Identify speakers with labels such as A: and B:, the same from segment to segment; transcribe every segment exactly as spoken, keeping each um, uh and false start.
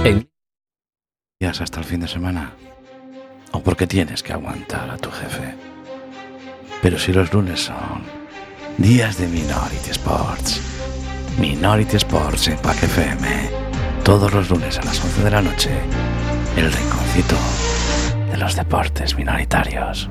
A: En... ¿Días hasta el fin de semana? ¿O porque tienes que aguantar a tu jefe? Pero si los lunes son días de Minority Sports. Minority Sports en Quack F M. Todos los lunes a las once de la noche. El rinconcito de los deportes minoritarios.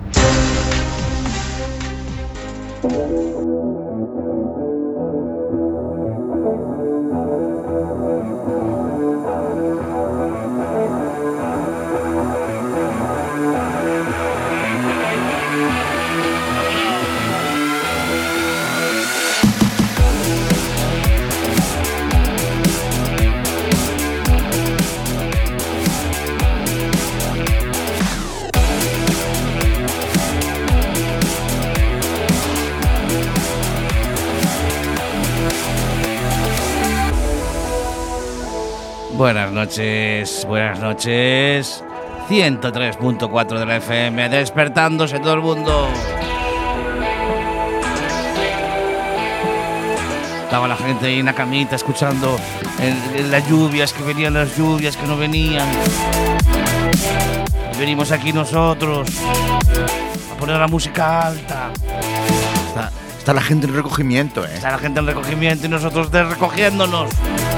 A: Buenas noches, buenas noches. ciento tres punto cuatro de la F M, despertándose todo el mundo. Estaba la gente ahí en la camita escuchando el, el, las lluvias, que venían las lluvias, que no venían. Y venimos aquí nosotros a poner la música alta.
B: Está, está la gente en recogimiento, ¿eh?
A: Está la gente en recogimiento y nosotros de recogiéndonos.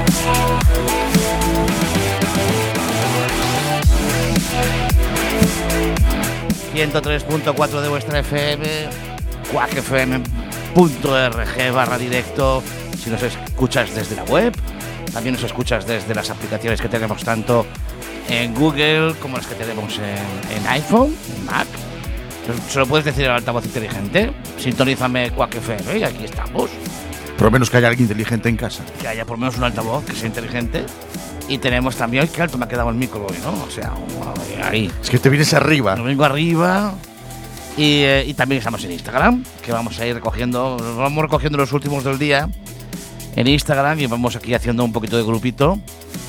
A: ciento tres punto cuatro de vuestra F M, quack f m punto org barra directo. Si nos escuchas desde la web, también nos escuchas desde las aplicaciones que tenemos tanto en Google como las que tenemos en, en iPhone, en Mac. Se lo puedes decir al altavoz inteligente: sintonízame Quack F M y aquí estamos.
B: Por lo menos que haya alguien inteligente en casa.
A: Que haya por lo menos un altavoz que sea inteligente. Y tenemos también, que alto me ha quedado el micro hoy, ¿no? O sea, ahí.
B: Es que te vienes arriba.
A: Me vengo arriba. Y, eh, y también estamos en Instagram, que vamos a ir recogiendo, vamos recogiendo los últimos del día en Instagram y vamos aquí haciendo un poquito de grupito.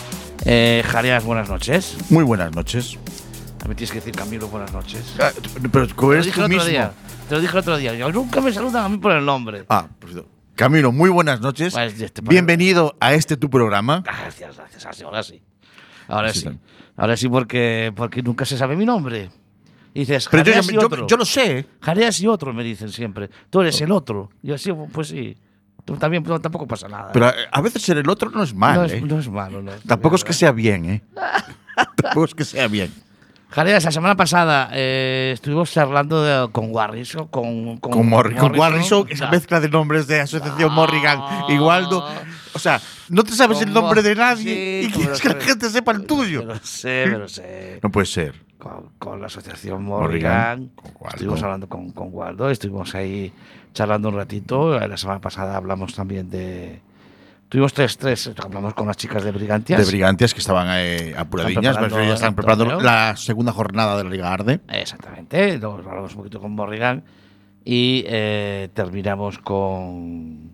A: Eh, Jareas, buenas noches.
B: Muy buenas noches.
A: A mí tienes que decir, Camilo, buenas noches.
B: Ah, pero ¿cómo eres tú mismo?
A: Día, te lo dije el otro día. Yo, nunca me saludan a mí por el nombre.
B: Ah, pues Camilo, muy buenas noches. Pues este, bienvenido a este tu programa.
A: Gracias, gracias. Ahora sí. Ahora sí. sí. Ahora sí, porque, porque nunca se sabe mi nombre. Y dices,
B: pero yo,
A: y
B: yo,
A: otro.
B: yo lo sé.
A: Jareas y otro, me dicen siempre. Tú eres el otro. Y así, pues sí. Tú también, pero tampoco pasa nada.
B: Pero a veces ser el otro no es malo,
A: no es,
B: ¿eh?
A: No es malo, no.
B: Tampoco es que sea bien, ¿eh? Tampoco es que sea bien.
A: Jareas, la semana pasada eh, estuvimos charlando de, con Warriso, con
B: con, con, Morri, con Warriso, esa
A: no.
B: mezcla de nombres de Asociación no. Morrigan y Waldo. O sea, no te sabes con el nombre de nadie sí, y quieres que la gente sepa el tuyo.
A: Pero sé, pero sé.
B: No puede ser.
A: Con, con la Asociación Morrigan, Morrigan estuvimos hablando con, con Waldo, estuvimos ahí charlando un ratito. La semana pasada hablamos también de... Tuvimos tres, tres, hablamos con las chicas de Brigantias.
B: De Brigantias, que estaban eh, apuradillas, pero ya están preparando torneo. La segunda jornada de la Liga Arde.
A: Exactamente, luego hablamos un poquito con Morrigan y eh, terminamos con...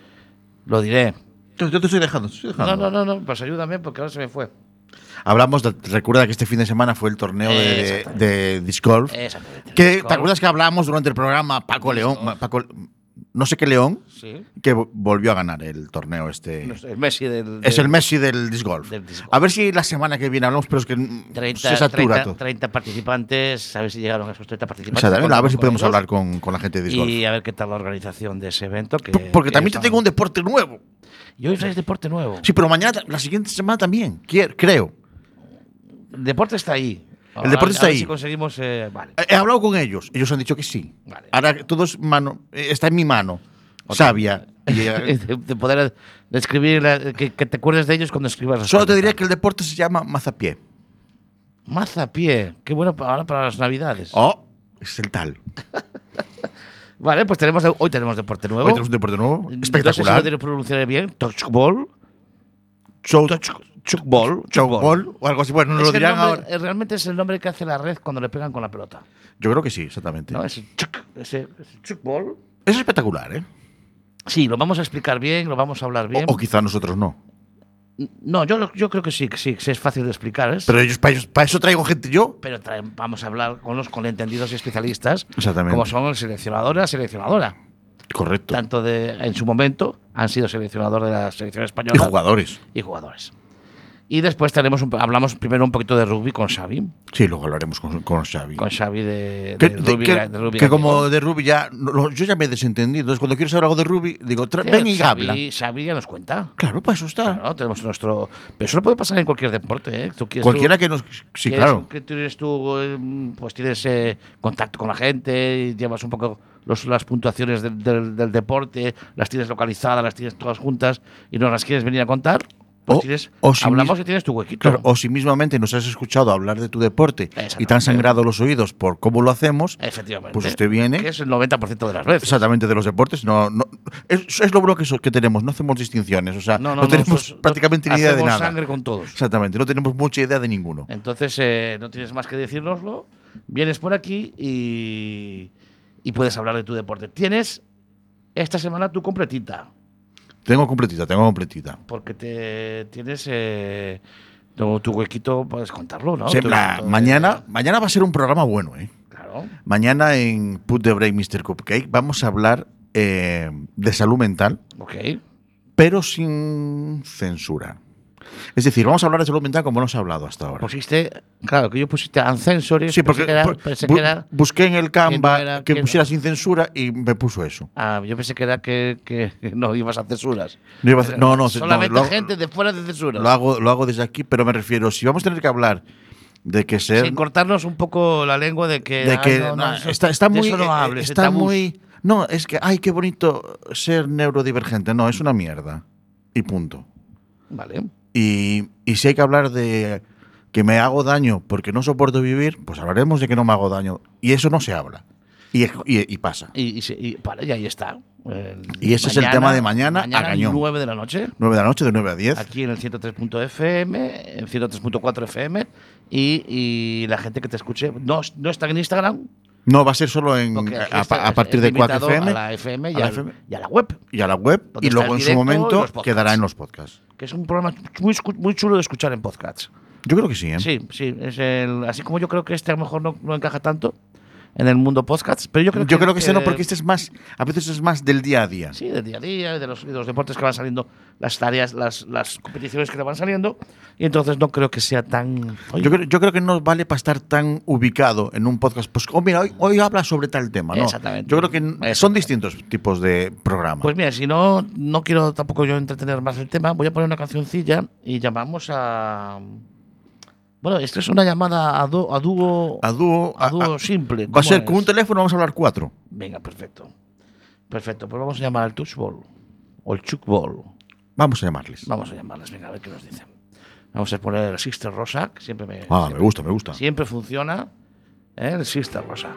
A: Lo diré.
B: Yo, yo te estoy dejando, te estoy dejando.
A: No, no, no, no, pues ayúdame porque ahora se me fue.
B: Hablamos, de, recuerda que este fin de semana fue el torneo de, de Disc Golf.
A: Exactamente.
B: Que, ¿te acuerdas que hablamos durante el programa Paco León? Paco, no sé qué León,
A: sí.
B: Que volvió a ganar el torneo este.
A: El Messi del, del
B: es el Messi del disc golf.
A: Del disc golf.
B: A ver si la semana que viene hablamos, pero es que
A: treinta,
B: se satura
A: treinta,
B: todo.
A: treinta participantes, a ver si llegaron esos treinta participantes.
B: O sea, a ver si podemos hablar con, con la gente de disc golf.
A: Y a ver qué tal la organización de ese evento. Que,
B: Porque
A: que
B: también te tengo un deporte nuevo.
A: Y hoy traes deporte nuevo.
B: Sí, pero mañana, la siguiente semana también, creo.
A: El deporte está ahí.
B: El deporte
A: a,
B: está
A: a ver
B: ahí.
A: Si conseguimos, eh, vale.
B: He hablado con ellos. Ellos han dicho que sí.
A: Vale.
B: Ahora todo es mano, está en mi mano. Okay. Sabia.
A: de, de poder describir, que, que te acuerdes de ellos cuando escribas.
B: Solo te diría que el deporte se llama mazapié.
A: Mazapié. Qué bueno ahora para las Navidades.
B: Oh, es el tal.
A: Vale, pues tenemos hoy tenemos deporte nuevo.
B: Hoy tenemos un deporte nuevo. Espectacular.
A: No sé si lo tengo que pronunciar bien. Touchball.
B: Show,
A: touch, Chuckball.
B: Chuckball o algo así. Bueno, nos lo dirán
A: nombre,
B: ahora.
A: Realmente es el nombre que hace la red cuando le pegan con la pelota.
B: Yo creo que sí, exactamente.
A: No, ese chuck, ese, ese Chuckball.
B: Es espectacular, ¿eh?
A: Sí, lo vamos a explicar bien, lo vamos a hablar bien.
B: O, o quizá nosotros no.
A: No, yo, yo creo que sí, que sí, que sí, es fácil de explicar. ¿es?
B: Pero ellos, para, ellos, para eso traigo gente yo.
A: Pero traen, vamos a hablar con los con entendidos y especialistas.
B: Exactamente.
A: Como son el seleccionador y la seleccionadora.
B: Correcto.
A: Tanto de, en su momento han sido seleccionador de la selección española.
B: Y jugadores.
A: Y jugadores. Y después tenemos un, hablamos primero un poquito de rugby con Xavi.
B: Sí, luego hablaremos con, con Xavi.
A: Con Xavi de,
B: que,
A: de rugby.
B: Que,
A: de rugby
B: que como de rugby ya. No, yo ya me he desentendido. Entonces, cuando quiero saber algo de rugby, digo, tra, ven y
A: Xavi,
B: habla.
A: Xavi ya nos cuenta.
B: Claro, pues eso está.
A: Claro, tenemos nuestro. Pero eso lo puede pasar en cualquier deporte, ¿eh? ¿Tú quieres,
B: Cualquiera
A: tú,
B: que nos. Sí, claro.
A: Que tienes tú, pues tienes eh, contacto con la gente, y llevas un poco los, las puntuaciones del, del, del deporte, las tienes localizadas, las tienes todas juntas y nos las quieres venir a contar. Pues
B: o,
A: tienes,
B: o si
A: hablamos
B: mis,
A: y tienes tu huequito.
B: Claro, o si mismamente nos has escuchado hablar de tu deporte y te han sangrado los oídos por cómo lo hacemos,
A: efectivamente,
B: pues usted viene.
A: Que es el noventa por ciento de las veces.
B: Exactamente, de los deportes. No, no, es, es lo bueno que, so, que tenemos, no hacemos distinciones. O sea, no, no, no tenemos nosotros, prácticamente ni idea de nada.
A: Sangre con todos.
B: Exactamente, no tenemos mucha idea de ninguno.
A: Entonces, eh, no tienes más que decírnoslo. Vienes por aquí y, y puedes hablar de tu deporte. Tienes esta semana tu completita.
B: Tengo completita, tengo completita.
A: Porque te tienes eh, tu, tu huequito, puedes contarlo, ¿no?
B: Sí, la, mañana, de... mañana va a ser un programa bueno, ¿eh?
A: Claro.
B: Mañana en Put the Break, mister Cupcake, vamos a hablar eh, de salud mental.
A: Ok.
B: Pero sin censura. Es decir, vamos a hablar de salud mental como no se ha hablado hasta ahora.
A: Pusiste, claro, que yo pusiste Uncensorious.
B: Sí, porque
A: era,
B: bu
A: que era,
B: busqué en el Canva
A: que, no era,
B: que,
A: que
B: pusiera
A: no.
B: sin censura y me puso eso.
A: Ah, yo pensé que era que, que no ibas a censuras.
B: No, iba a, no, no.
A: Solamente
B: no, lo,
A: gente de fuera de censuras.
B: Lo hago, lo hago desde aquí, pero me refiero, si vamos a tener que hablar de que ser…
A: Sin cortarnos un poco la lengua de que…
B: De que
A: ay, no, no,
B: está, está
A: de
B: muy…
A: eso no hables,
B: está muy… No, es que, ay, qué bonito ser neurodivergente. No, es una mierda. Y punto.
A: Vale.
B: Y, y si hay que hablar de que me hago daño porque no soporto vivir, pues hablaremos de que no me hago daño. Y eso no se habla. Y, y, y pasa.
A: Y, y, y, vale, y ahí está. El,
B: y ese mañana, es el tema de mañana, mañana a cañón.
A: nueve de la noche.
B: nueve de la noche, de nueve a diez.
A: Aquí en el ciento tres punto F M, en ciento tres punto cuatro F M. Y, y la gente que te escuche no, no está en Instagram.
B: No, va a ser solo en, a, a, a partir de Quack F M.
A: A la F M y a,
B: a,
A: la
B: F M.
A: y a la web.
B: Y a la web. Y luego en su momento quedará en los podcasts.
A: Que es un programa muy, muy chulo de escuchar en podcasts.
B: Yo creo que sí, ¿eh?
A: Sí, sí. Es el, así como yo creo que este a lo mejor no, no encaja tanto en el mundo podcasts, pero yo creo
B: yo
A: que…
B: creo que este no, porque este es más… A veces es más del día a día.
A: Sí, del día a día, de los, de los deportes que van saliendo, las tareas, las, las competiciones que le van saliendo, y entonces no creo que sea tan…
B: Yo creo, yo creo que no vale para estar tan ubicado en un podcast. Pues, oh, mira, hoy, hoy habla sobre tal tema, ¿no?
A: Exactamente.
B: Yo creo que son distintos tipos de programas.
A: Pues mira, si no, no quiero tampoco yo entretener más el tema, voy a poner una cancioncilla y llamamos a… Bueno, esto es una llamada a, do, a dúo,
B: a dúo,
A: a dúo
B: a,
A: simple.
B: Va a ser
A: es?
B: con un teléfono, vamos a hablar cuatro.
A: Venga, perfecto. Perfecto, pues vamos a llamar al touchball o el chuckball.
B: Vamos a llamarles.
A: Vamos a llamarles, venga, a ver qué nos dicen. Vamos a poner el Sister Rosa, que siempre me…
B: Ah,
A: siempre,
B: me gusta, me gusta.
A: Siempre funciona, ¿eh? El Sister Rosa.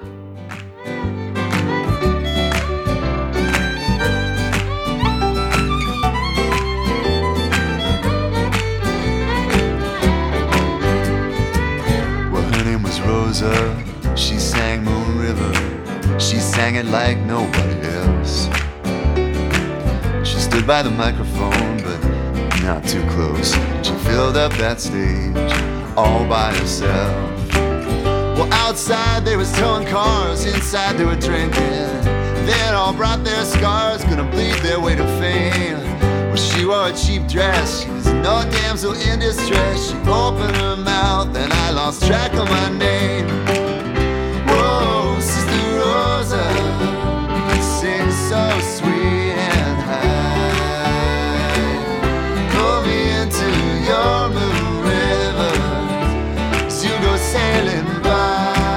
C: Rosa, she sang Moon River, she sang it like nobody else. She stood by the microphone, but not too close. She filled up that stage all by herself. Well, outside there was towing cars, inside they were drinking. They'd all brought their scars, gonna bleed their way to fame. Well, she wore a cheap dress, she was no damsel in distress. She opened her mouth and I lost track of my name. Whoa, Sister Rosa, you sing so sweet and high. Pull me into your moon river as you go sailing by.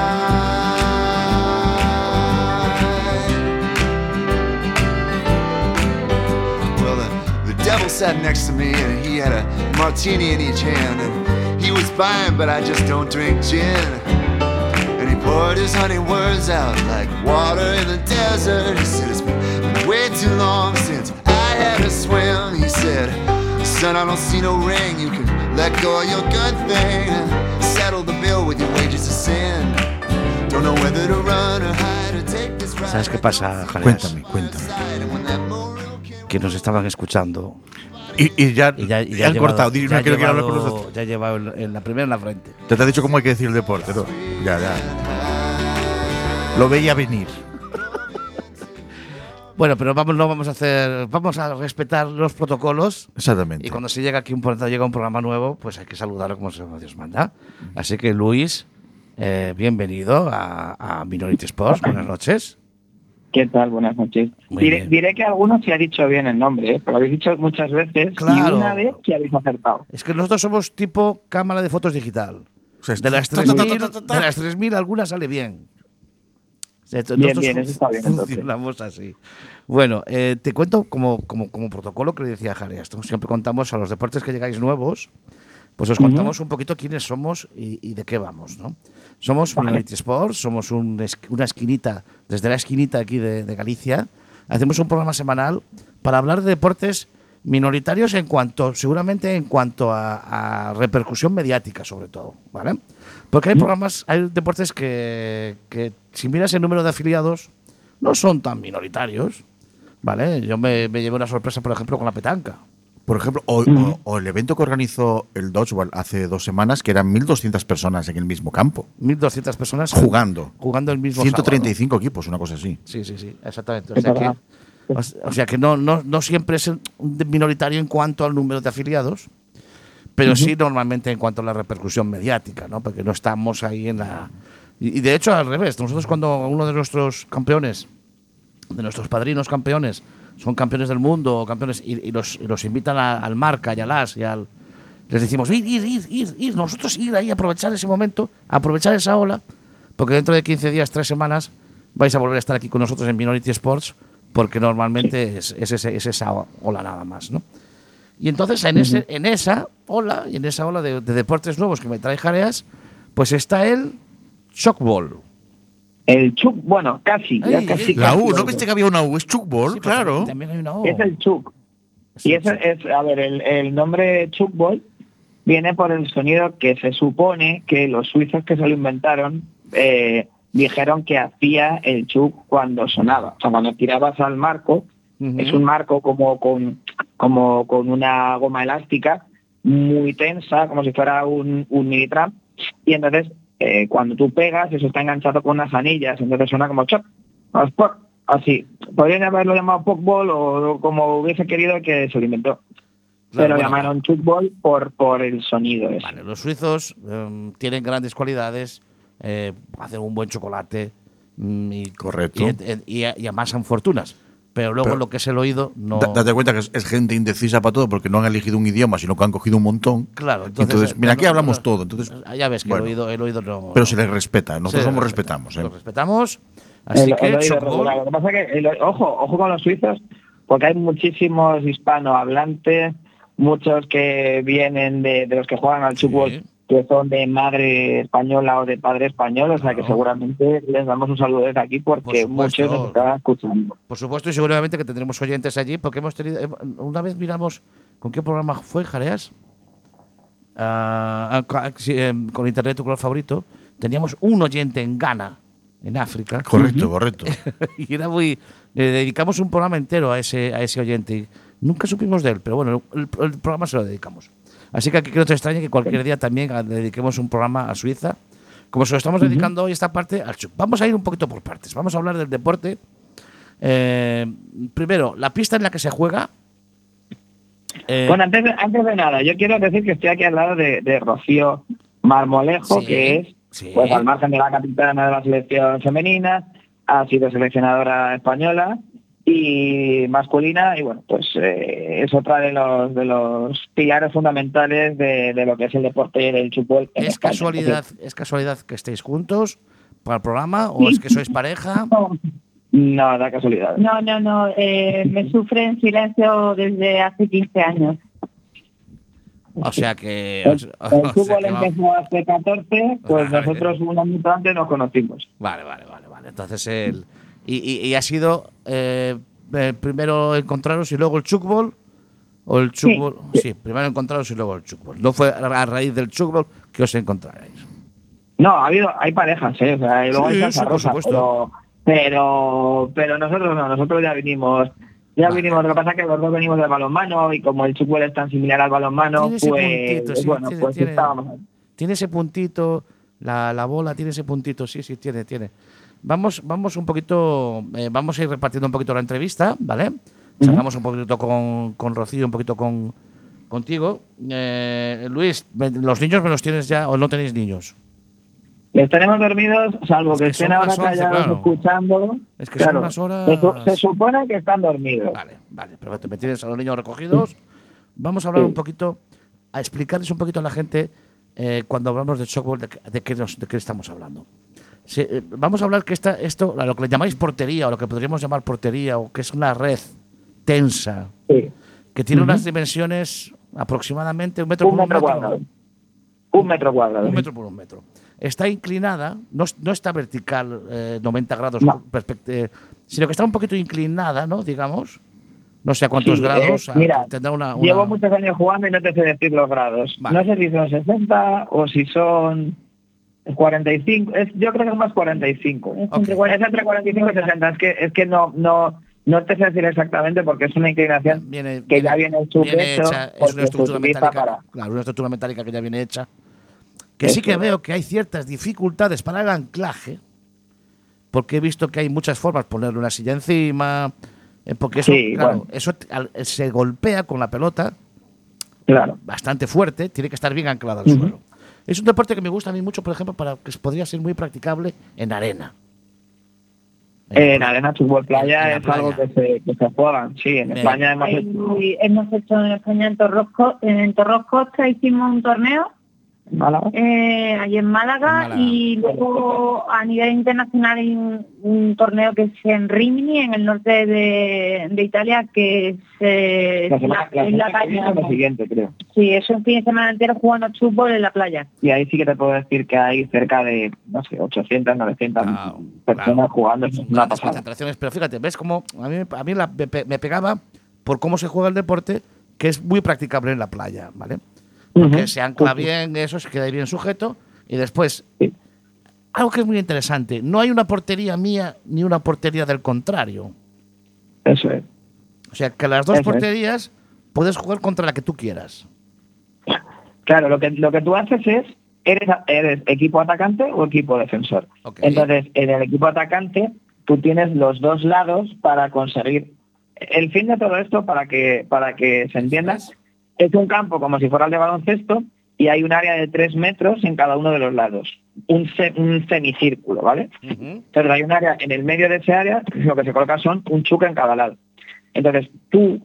C: Well, the, the devil sat next to me and he had a martini in each hand, and he was fine, but I just don't drink gin. And he poured his honey words out like water in the desert. He said, it's been way too long since I had a swim. He said, son, I don't see no ring. You can let go of your good thing and settle the bill with your wages of sin. Don't know whether to run or hide or take this ride.
A: ¿Sabes qué pasa, Javier?
B: Cuéntame, cuéntame.
A: Que nos estaban escuchando.
B: Y, y ya,
A: y ya, y ya
B: han
A: llevado,
B: cortado.
A: Ya,
B: no quiero
A: llevado,
B: que hablar con nosotros.
A: Ya he llevado en, en la primera en la frente.
B: Ya te ha dicho cómo hay que decir el deporte, ¿no? Ya, ya. Lo veía venir.
A: Bueno, pero vamos, no vamos a hacer, vamos a respetar los protocolos.
B: Exactamente.
A: Y cuando se llega aquí un, llega un programa nuevo, pues hay que saludarlo como Dios manda. Así que Luis, eh, bienvenido a, a Minority Sports. Buenas noches.
D: ¿Qué tal? Buenas noches. Diré, diré que a algunos se ha dicho bien el nombre, ¿eh? Pero lo habéis dicho muchas veces
A: Claro.
D: y una vez que habéis acertado.
A: Es que nosotros somos tipo cámara de fotos digital. De las tres mil, de las tres mil alguna sale bien.
D: Bien, bien, eso está bien.
A: Funcionamos así. Bueno, eh, te cuento como, como, como protocolo que le decía Jare. Esto siempre contamos a los deportes que llegáis nuevos, pues os contamos uh-huh. un poquito quiénes somos y, y de qué vamos, ¿no? Somos vale. Minority Sports, somos un, una esquinita, desde la esquinita aquí de, de Galicia. Hacemos un programa semanal para hablar de deportes minoritarios en cuanto, seguramente en cuanto a, a repercusión mediática, sobre todo, ¿vale? Porque hay programas, hay deportes que, que si miras el número de afiliados no son tan minoritarios, ¿vale? Yo me, me llevé una sorpresa, por ejemplo, con la petanca.
B: Por ejemplo, o, o, o el evento que organizó el Dodgeball hace dos semanas, que eran mil doscientas personas en el mismo campo.
A: mil doscientas personas
B: jugando.
A: Jugando el mismo
B: ciento treinta y cinco
A: sábado.
B: Equipos, una cosa así.
A: Sí, sí, sí, exactamente. O sea que, o sea que no, no, no siempre es minoritario en cuanto al número de afiliados, pero uh-huh. sí normalmente en cuanto a la repercusión mediática, ¿no? Porque no estamos ahí en la... Y, y de hecho, al revés, nosotros cuando uno de nuestros campeones, de nuestros padrinos campeones, son campeones del mundo o campeones y, y, los, y los invitan a, al Marca y al As y al... Les decimos, ir, ir, ir, ir, ir, nosotros ir ahí, aprovechar ese momento, aprovechar esa ola, porque dentro de quince días, tres semanas, vais a volver a estar aquí con nosotros en Minority Sports, porque normalmente es, es, ese, es esa ola nada más, ¿no? Y entonces en, ese, en esa ola, y en esa ola de, de deportes nuevos que me trae Jareas, pues está el Shockball.
D: El Chuck, bueno, casi,
A: Ay,
D: ya casi.
B: La
D: casi
B: U,
D: lo
B: ¿no viste que había una U? Es Chuckball,
A: Sí,
B: claro.
A: También hay una O.
D: Es el Chuck.
A: Es
D: Y
A: el
D: ese es, a ver, el, el nombre Chuckball viene por el sonido que se supone que los suizos que se lo inventaron eh, dijeron que hacía el Chuck cuando sonaba. O sea, cuando tirabas al marco, uh-huh. es un marco como con, como con una goma elástica muy tensa, como si fuera un, un mini tram, y entonces eh, cuando tú pegas, eso está enganchado con unas anillas, entonces suena como chop, así. Podrían haberlo llamado Pokeball o como hubiese querido que se lo inventó. Claro, se lo bueno, llamaron Chuckball por, por el sonido ese.
A: Vale, los suizos um, tienen grandes cualidades, eh, hacen un buen chocolate mm, y,
B: correcto
A: y, y, y amasan fortunas. Pero luego
B: Pero,
A: lo que es el oído no...
B: Date cuenta que es, es gente indecisa para todo porque no han elegido un idioma, sino que han cogido un montón.
A: Claro. Entonces,
B: entonces mira, aquí
A: no,
B: hablamos
A: no,
B: todo. Entonces,
A: ya ves que
B: bueno,
A: el, oído, el oído no...
B: Pero
A: no,
B: se les respeta, nosotros somos
A: respeta,
B: respetamos. ¿eh?
A: Lo respetamos, así
D: el,
A: que...
D: El oído regular. Lo que pasa es que, el, ojo, ojo con los suizos, porque hay muchísimos hispanohablantes, muchos que vienen de, de los que juegan al fútbol, sí. que son de madre española o de padre español, o sea claro. que seguramente les damos un saludo desde aquí porque por muchos nos están escuchando.
A: Por supuesto, y seguramente que tendremos oyentes allí, porque hemos tenido... Una vez miramos, ¿con qué programa fue, Jareas? Uh, con Internet, tu color favorito, teníamos un oyente en Ghana, en África.
B: Correcto, correcto.
A: Y era muy... Le dedicamos un programa entero a ese, a ese oyente. Y nunca supimos de él, pero bueno, el, el programa se lo dedicamos. Así que aquí que no te extrañe que cualquier día también dediquemos un programa a Suiza, como se lo estamos uh-huh. dedicando hoy esta parte al Chuck. Vamos a ir un poquito por partes. Vamos a hablar del deporte. Eh, primero, la pista en la que se juega.
D: Eh, bueno, antes de, antes de nada, yo quiero decir que estoy aquí al lado de, de Rocío Marmolejo, sí, que es, sí. pues al margen de la capitana de la selección femenina, ha sido seleccionadora española y masculina, y bueno, pues eh, es otra de los de los pilares fundamentales de, de lo que es el deporte del fútbol.
A: ¿Es casualidad, ¿Es casualidad que estéis juntos para el programa o sí. es que sois pareja?
D: No, no da casualidad.
E: No, no, no, eh, me sufre en silencio desde hace quince años.
A: O sea que...
D: El,
A: o
D: el fútbol
A: sea que
D: empezó va... hace catorce, pues vale, nosotros un año antes nos conocimos.
A: Vale, vale, vale, vale. Entonces el... ¿Y, y, y ha sido eh, eh, primero encontraros y luego el Chuckball? ¿O el Chuckball? Sí, sí, primero encontraros y luego el Chuckball. ¿No fue a raíz del Chuckball que os encontraréis?
D: No, ha habido, hay parejas, ¿eh? O sea, y luego
A: sí,
D: hay salsa
A: sí,
D: rosa, pero, pero, pero nosotros no, nosotros ya vinimos... Ya vale. vinimos, lo que pasa es que los dos venimos del balonmano y como el fútbol es tan similar al balonmano, pues,
A: puntito, sí,
D: bueno,
A: tiene,
D: pues
A: tiene,
D: estábamos ahí.
A: Tiene ese puntito, la, la bola tiene ese puntito, sí, sí, tiene, tiene. vamos, vamos un poquito, eh, vamos a ir repartiendo un poquito la entrevista, ¿vale? Sacamos un poquito con, con Rocío, un poquito con contigo. Eh, Luis, ¿los niños me los tienes ya o no tenéis niños?
D: Les tenemos dormidos, salvo
A: Es
D: que,
A: que
D: estén
A: son
D: ahora
A: las once,
D: callados
A: claro.
D: escuchando.
A: Es que
D: Claro,
A: son unas horas…
D: Se, su- se supone que están dormidos.
A: Vale, vale, perfecto. Me tienes a los niños recogidos. Vamos a hablar
D: Sí.
A: un poquito, a explicarles un poquito a la gente eh, cuando hablamos de software de, de, qué nos- de qué estamos hablando. Sí, eh, vamos a hablar que esta, esto, a lo que le llamáis portería o lo que podríamos llamar portería o que es una red tensa
D: Sí.
A: que tiene
D: Ujú.
A: unas dimensiones aproximadamente un metro
D: Un
A: por un
D: metro
A: metro.
D: cuadrado. Un metro cuadrado.
A: Un metro por un metro. Está inclinada, no, no está vertical eh, noventa grados,
D: No.
A: perspect- eh, sino que está un poquito inclinada, ¿no? Digamos. No sé a cuántos
D: Sí,
A: grados.
D: eh,
A: ah,
D: mira,
A: tendrá una, una-
D: Llevo muchos años jugando y no te sé decir los grados.
A: Vale.
D: No sé si son sesenta o si son cuarenta y cinco. Es, yo creo que es más cuarenta y cinco. Es,
A: Ok.
D: entre, es entre cuarenta y cinco y sesenta. Es que, es que no, no, no te sé decir exactamente porque es una inclinación
A: Viene,
D: que ya viene
A: viene
D: sujeto
A: hecha, es
D: porque
A: una
D: se
A: estructura
D: utiliza
A: metálica,
D: para-
A: claro, una estructura metálica que ya viene hecha. Que sí
D: Eso
A: que
D: es.
A: veo que hay ciertas dificultades para el anclaje, porque he visto que hay muchas formas, ponerle una silla encima, eh, porque eso,
D: Sí,
A: claro,
D: bueno.
A: eso t- al- se golpea con la pelota
D: Claro.
A: bastante fuerte, tiene que estar bien anclada al
D: Ujú.
A: suelo. Es un deporte que me gusta a mí mucho, por ejemplo, para que podría ser muy practicable en arena.
D: En arena, fútbol, playa
A: en la
D: es algo
A: playa.
D: que se, que se juegan. Sí, en
A: Bien.
D: España hemos hecho.
E: Y hemos hecho en España en Torrosco, en Torroscosta hicimos un torneo
D: Málaga.
E: eh, allí en Málaga,
A: En Málaga.
E: y luego a nivel internacional hay un, un torneo que es en Rimini, en el norte de, de Italia, que es, eh,
D: La semana, la
E: en la
D: semana que viene
E: playa.
D: es lo siguiente, creo.
E: Sí, es un fin de semana entero jugando fútbol en la playa.
D: Y ahí sí que te puedo decir que hay cerca de, no sé, ochocientas, novecientas
A: Claro,
D: personas
A: claro.
D: jugando. Es
A: Son
D: una
A: grandes
D: pasada.
A: concentraciones, pero fíjate, ves cómo a mí, a mí la- me, pe- me pegaba por cómo se juega el deporte, que es muy practicable en la playa, ¿vale? Porque
D: Ujú.
A: se ancla
D: Ujú.
A: bien, eso se queda ahí bien sujeto, y después,
D: Sí.
A: algo que es muy interesante, no hay una portería mía ni una portería del contrario.
D: Eso es.
A: O sea, que las dos
D: Eso es.
A: porterías puedes jugar contra la que tú quieras.
D: Claro, lo que, lo que tú haces es, eres, eres equipo atacante o equipo defensor.
A: Ok.
D: Entonces, en el equipo atacante, tú tienes los dos lados para conseguir. El fin de todo esto, para que, para que se entienda,
A: Eso
D: es un campo como si fuera el de baloncesto y hay un área de tres metros en cada uno de los lados. Un, se- un semicírculo, ¿vale?
A: Ujú.
D: Entonces hay un área, en el medio de ese área, lo que se coloca son un chuque en cada lado. Entonces tú,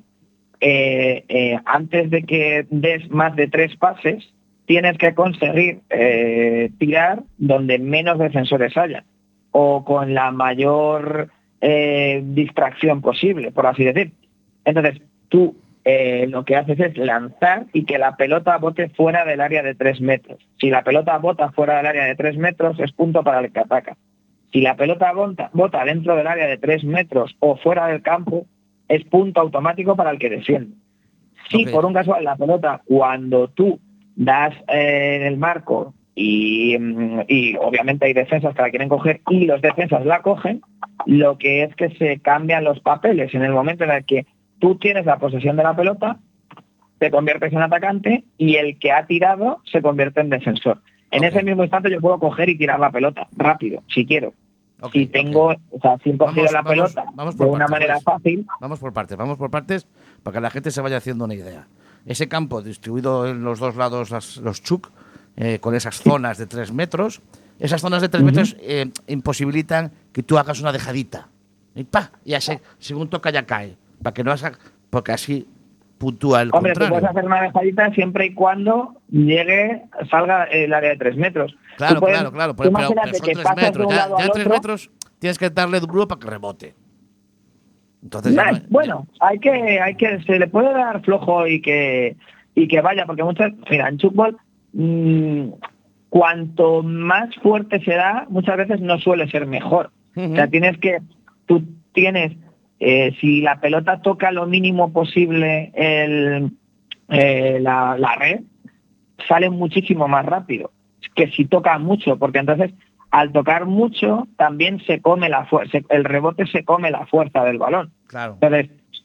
D: eh, eh, antes de que des más de tres pases, tienes que conseguir eh, tirar donde menos defensores haya o con la mayor eh, distracción posible, por así decir. Entonces tú eh, lo que haces es lanzar y que la pelota bote fuera del área de tres metros. Si la pelota bota fuera del área de tres metros, es punto para el que ataca. Si la pelota bota, bota dentro del área de tres metros o fuera del campo, es punto automático para el que defiende. Si
A: Ok.
D: por un casual la pelota, cuando tú das eh, en el marco y, mm, y obviamente hay defensas que la quieren coger y los defensas la cogen, lo que es que se cambian los papeles. En el momento en el que tú tienes la posesión de la pelota, te conviertes en atacante y el que ha tirado se convierte en defensor. En
A: Ok.
D: ese mismo instante yo puedo coger y tirar la pelota rápido, si quiero.
A: Ok,
D: si tengo,
A: ok.
D: o sea, si he cogido
A: Vamos-
D: la
A: vamos-
D: pelota
A: vamos
D: de
A: por
D: una
A: partes,
D: manera
A: Luis.
D: fácil,
A: Vamos por partes, vamos por partes para que la gente se vaya haciendo una idea. Ese campo distribuido en los dos lados, las- los chuk, eh, con esas zonas de tres metros, esas zonas de tres metros eh, imposibilitan que tú hagas una dejadita. Y pa, y así, según toca ya cae, para que no hagas, porque así puntúa el
D: hombre, tú
A: contrario.
D: puedes hacer una dejadita siempre y cuando llegue, salga el área de tres metros.
A: Claro,
D: Tú puedes-
A: claro, claro,
D: tú
A: pero, pero-
D: imagínate
A: pero son
D: que
A: tres
D: pasas de
A: metros.
D: un
A: Ya,
D: lado
A: ya
D: al
A: tres
D: otro.
A: metros tienes que darle duro para que rebote. Entonces, ya
D: Nah,
A: no-
D: bueno, hay que, hay que, se le puede dar flojo y que y que vaya, porque muchas, mira, en fútbol, mmm, cuanto más fuerte se da, muchas veces no suele ser mejor.
A: Ujú.
D: O sea, tienes que, tú tienes, eh, si la pelota toca lo mínimo posible el, eh, la, la red, sale muchísimo más rápido que si toca mucho, porque entonces al tocar mucho también se come la fuerza, el rebote se come la fuerza del balón.
A: Claro.
D: Entonces,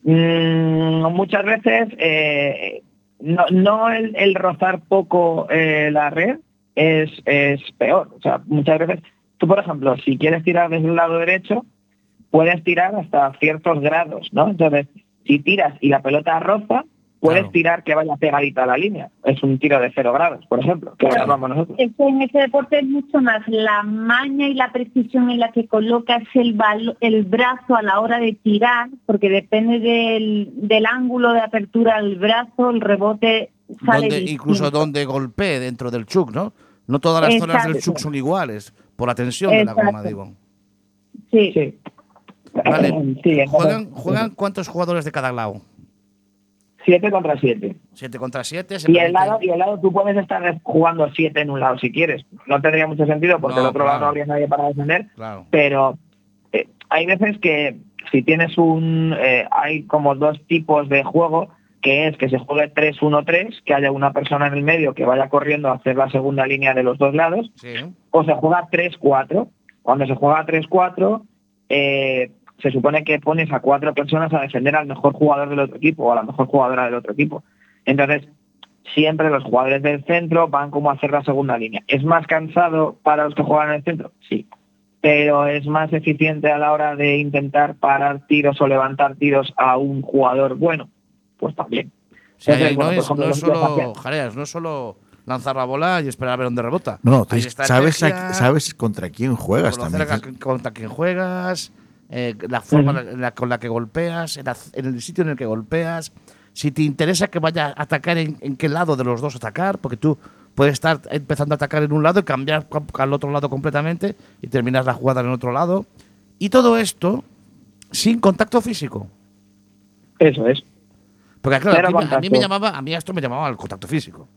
D: mmm, muchas veces eh, no, no el, el rozar poco eh, la red es, es peor. O sea, muchas veces tú, por ejemplo, si quieres tirar desde el lado derecho, puedes tirar hasta ciertos grados, ¿no? Entonces, si tiras y la pelota roza, puedes
A: Claro.
D: tirar que vaya pegadita a la línea. Es un tiro de cero grados, por ejemplo, que
A: Claro.
D: llamamos nosotros.
E: Es que en ese deporte es mucho más la maña y la precisión en la que colocas el, balo- el brazo a la hora de tirar, porque depende del, del ángulo de apertura del brazo, el rebote sale
A: Donde,
E: distinto.
A: incluso donde golpee dentro del chuck, ¿no? No todas las zonas del
E: Exacto.
A: chuck son iguales, por la tensión de la
E: Exacto.
A: goma, digo.
E: Sí.
D: Sí.
A: Vale.
D: Sí, entonces,
A: ¿Juegan, ¿Juegan cuántos jugadores de cada lado?
D: siete contra siete.
A: Siete contra siete. Se
D: Y el
A: permiten-
D: lado, y el lado tú puedes estar jugando siete en un lado si quieres. No tendría mucho sentido porque
A: No,
D: el otro lado
A: claro.
D: no habría nadie para defender.
A: Claro.
D: Pero eh, hay veces que si tienes un... eh, hay como dos tipos de juego, que es que se juegue tres uno tres, que haya una persona en el medio que vaya corriendo a hacer la segunda línea de los dos lados,
A: Sí.
D: o se juega tres cuatro. Cuando se juega tres cuatro, eh, se supone que pones a cuatro personas a defender al mejor jugador del otro equipo o a la mejor jugadora del otro equipo. Entonces, siempre los jugadores del centro van como a hacer la segunda línea. ¿Es más cansado para los que juegan en el centro? Sí. Pero es más eficiente a la hora de intentar parar tiros o levantar tiros a un jugador bueno. Pues también.
A: O sea,
D: Entonces,
A: no,
D: bueno, por
A: es,
D: ejemplo,
A: no es
D: los que
A: solo,
D: hacían-
A: Jareas, no es solo lanzar la bola y esperar a ver dónde rebota.
B: No, no,
A: Hay
B: te- sabes,
A: estrategia,
B: a- sabes contra quién juegas
A: conocer
B: también.
A: a- contra quién juegas, eh, la forma
D: Ujú.
A: en la- con la que golpeas, en, la- en el sitio en el que golpeas. Si te interesa que vaya a atacar, en, en qué lado de los dos atacar, porque tú puedes estar empezando a atacar en un lado y cambiar co- al otro lado completamente y terminas la jugada en otro lado. Y todo esto sin contacto físico.
D: Eso es.
A: Porque claro,
D: Cero
A: a mí, me- a mí
D: contacto.
A: me llamaba, a mí esto me llamaba al contacto físico.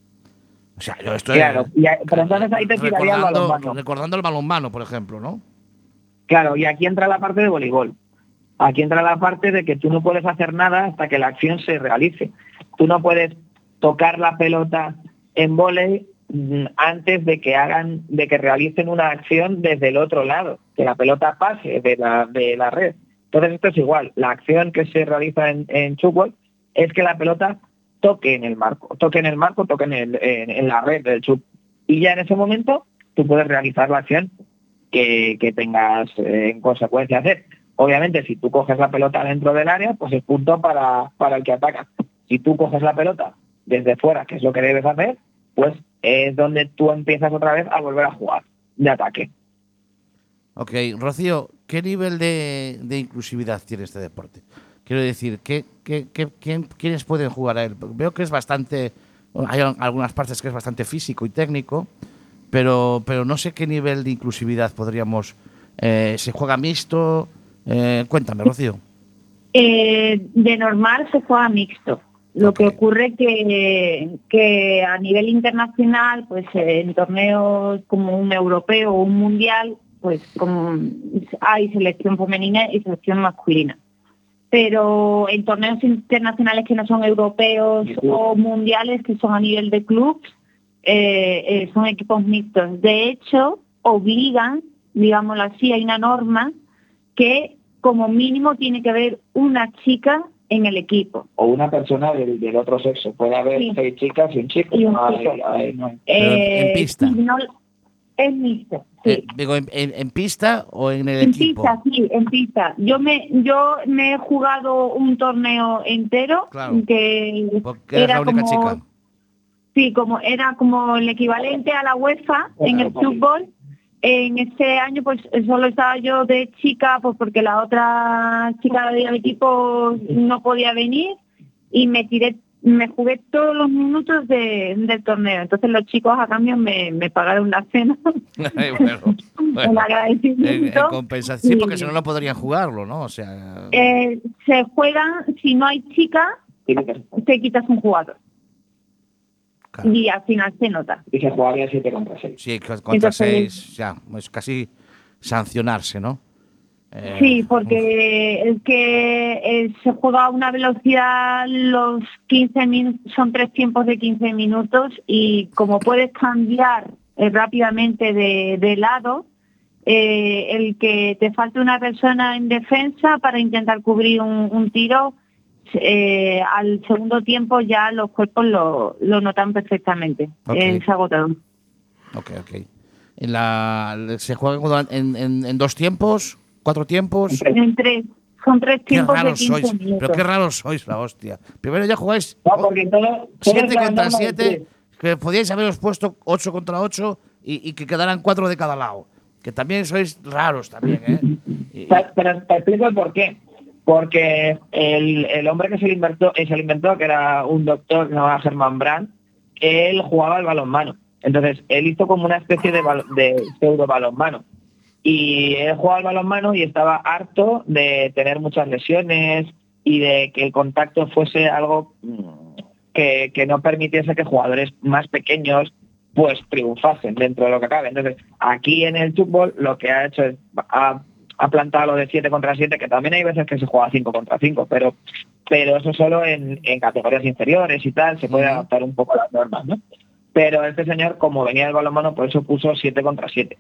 A: O sea, yo estoy
D: Claro, y a- pero entonces ahí te tiraría el
A: recordando,
D: balonmano.
A: recordando el balonmano, por ejemplo, ¿no?
D: Claro, y aquí entra la parte de voleibol. Aquí entra la parte de que tú no puedes hacer nada hasta que la acción se realice. Tú no puedes tocar la pelota en vóley mm, antes de que hagan, de que realicen una acción desde el otro lado, que la pelota pase de la, de la red. Entonces esto es igual. La acción que se realiza en, en chupball es que la pelota toque en el marco, toque en el marco, toque en, el, en, en la red del chup. Y ya en ese momento tú puedes realizar la acción que, que tengas eh, en consecuencia hacer. Obviamente, si tú coges la pelota dentro del área, pues es punto para, para el que ataca. Si tú coges la pelota desde fuera, que es lo que debes hacer, pues es donde tú empiezas otra vez a volver a jugar de ataque.
A: Ok, Rocío, ¿qué nivel de, de inclusividad tiene este deporte? Quiero decir, ¿qué, qué, qué- quién- ¿quiénes pueden jugar a él? Porque veo que es bastante, bueno, hay algunas partes que es bastante físico y técnico, pero, pero no sé qué nivel de inclusividad podríamos... Eh, ¿Se juega mixto? Eh, cuéntame, Rocío.
E: Eh, de normal se juega mixto. Lo
A: Ok.
E: que ocurre que, que a nivel internacional, pues eh, en torneos como un europeo o un mundial, pues como hay selección femenina y selección masculina. Pero en torneos internacionales que no son europeos o mundiales, que son a nivel de clubs, eh, eh, son equipos mixtos. De hecho, obligan, digámoslo así, hay una norma que como mínimo tiene que haber una chica en el equipo.
D: O una persona del, del otro sexo. Puede haber
E: Sí.
D: seis chicas y un chico.
E: Y un
D: No hay-
E: chico.
D: hay- no hay-
A: Pero en- en pista.
E: sí, no- es mixto, sí.
A: Eh, digo, ¿en, en- en pista o en el
E: En
A: equipo?
E: pista, sí, en pista. Yo me, yo me he jugado un torneo entero
A: Claro.
E: que
A: Porque eres
E: era
A: la única
E: como,
A: chica.
E: sí, como era como el equivalente a la UEFA en el
D: Claro,
E: fútbol. En este año pues solo estaba yo de chica, pues porque la otra chica del equipo no podía venir y me tiré, me jugué todos los minutos de- del torneo. Entonces los chicos a cambio me, me pagaron la cena,
A: Bueno, bueno.
E: el
A: En,
E: agradecimiento.
A: en compensación, sí,
E: Y-
A: porque si no, no podrían jugarlo, ¿no? O sea,
E: Eh, se juegan, si no hay chica,
D: Tiene que-
E: te quitas un jugador.
A: claro.
E: Y al final se nota.
D: Y se jugaría siete contra seis.
A: Sí, co- contra
E: Entonces-
A: seis, ya, es casi sancionarse, ¿no? Eh,
E: Sí, porque es que eh, se juega a una velocidad los quince minutos, son tres tiempos de quince minutos y como puedes cambiar eh, rápidamente de, de lado, eh, el que te falte una persona en defensa para intentar cubrir un, un tiro, eh, al segundo tiempo ya los cuerpos lo, lo notan perfectamente.
A: Ok.
E: Es agotador.
A: Ok, ok. En la, ¿Se juega en, en, en dos tiempos? ¿Cuatro tiempos?
E: En tres. Son tres
A: Qué
E: tiempos de
A: raros
E: quince
A: sois,
E: minutos.
A: pero qué raros sois, la hostia. Primero ya jugáis
D: No, porque todo,
A: siete contra siete, que podíais haberos puesto ocho contra ocho y, y que quedaran cuatro de cada lado. Que también sois raros también, ¿eh? Y,
D: Pero te explico el por qué. Porque el, el hombre que se lo inventó, eh, se lo inventó, que era un doctor que se llamaba Hermann Brandt, él jugaba al balonmano. Entonces, él hizo como una especie de, bal- de pseudo balonmano. Y él jugaba al balonmano y estaba harto de tener muchas lesiones y de que el contacto fuese algo mm, que, que no permitiese que jugadores más pequeños pues triunfasen dentro de lo que cabe. Entonces, aquí en el fútbol lo que ha hecho es ha, ha plantado lo de siete contra siete, que también hay veces que se juega cinco contra cinco, pero pero eso solo en, en categorías inferiores y tal, se puede adaptar un poco a las normas, ¿no? Pero este señor, como venía del balonmano, por eso puso siete contra siete.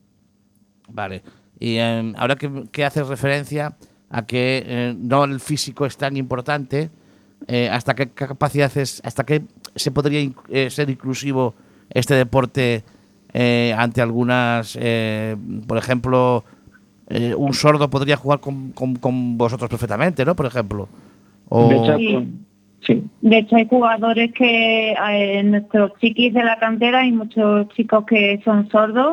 A: Vale. Y eh, ahora que, que haces referencia a que eh, no el físico es tan importante, eh, ¿hasta qué capacidades, hasta qué se podría inc- eh, ser inclusivo este deporte eh, ante algunas, eh, por ejemplo, eh, un sordo podría jugar con, con, con vosotros perfectamente, ¿no? Por ejemplo. O...
D: De hecho,
E: Sí.
D: sí.
E: De hecho, hay jugadores que eh, en nuestros chiquis de la cantera hay muchos chicos que son sordos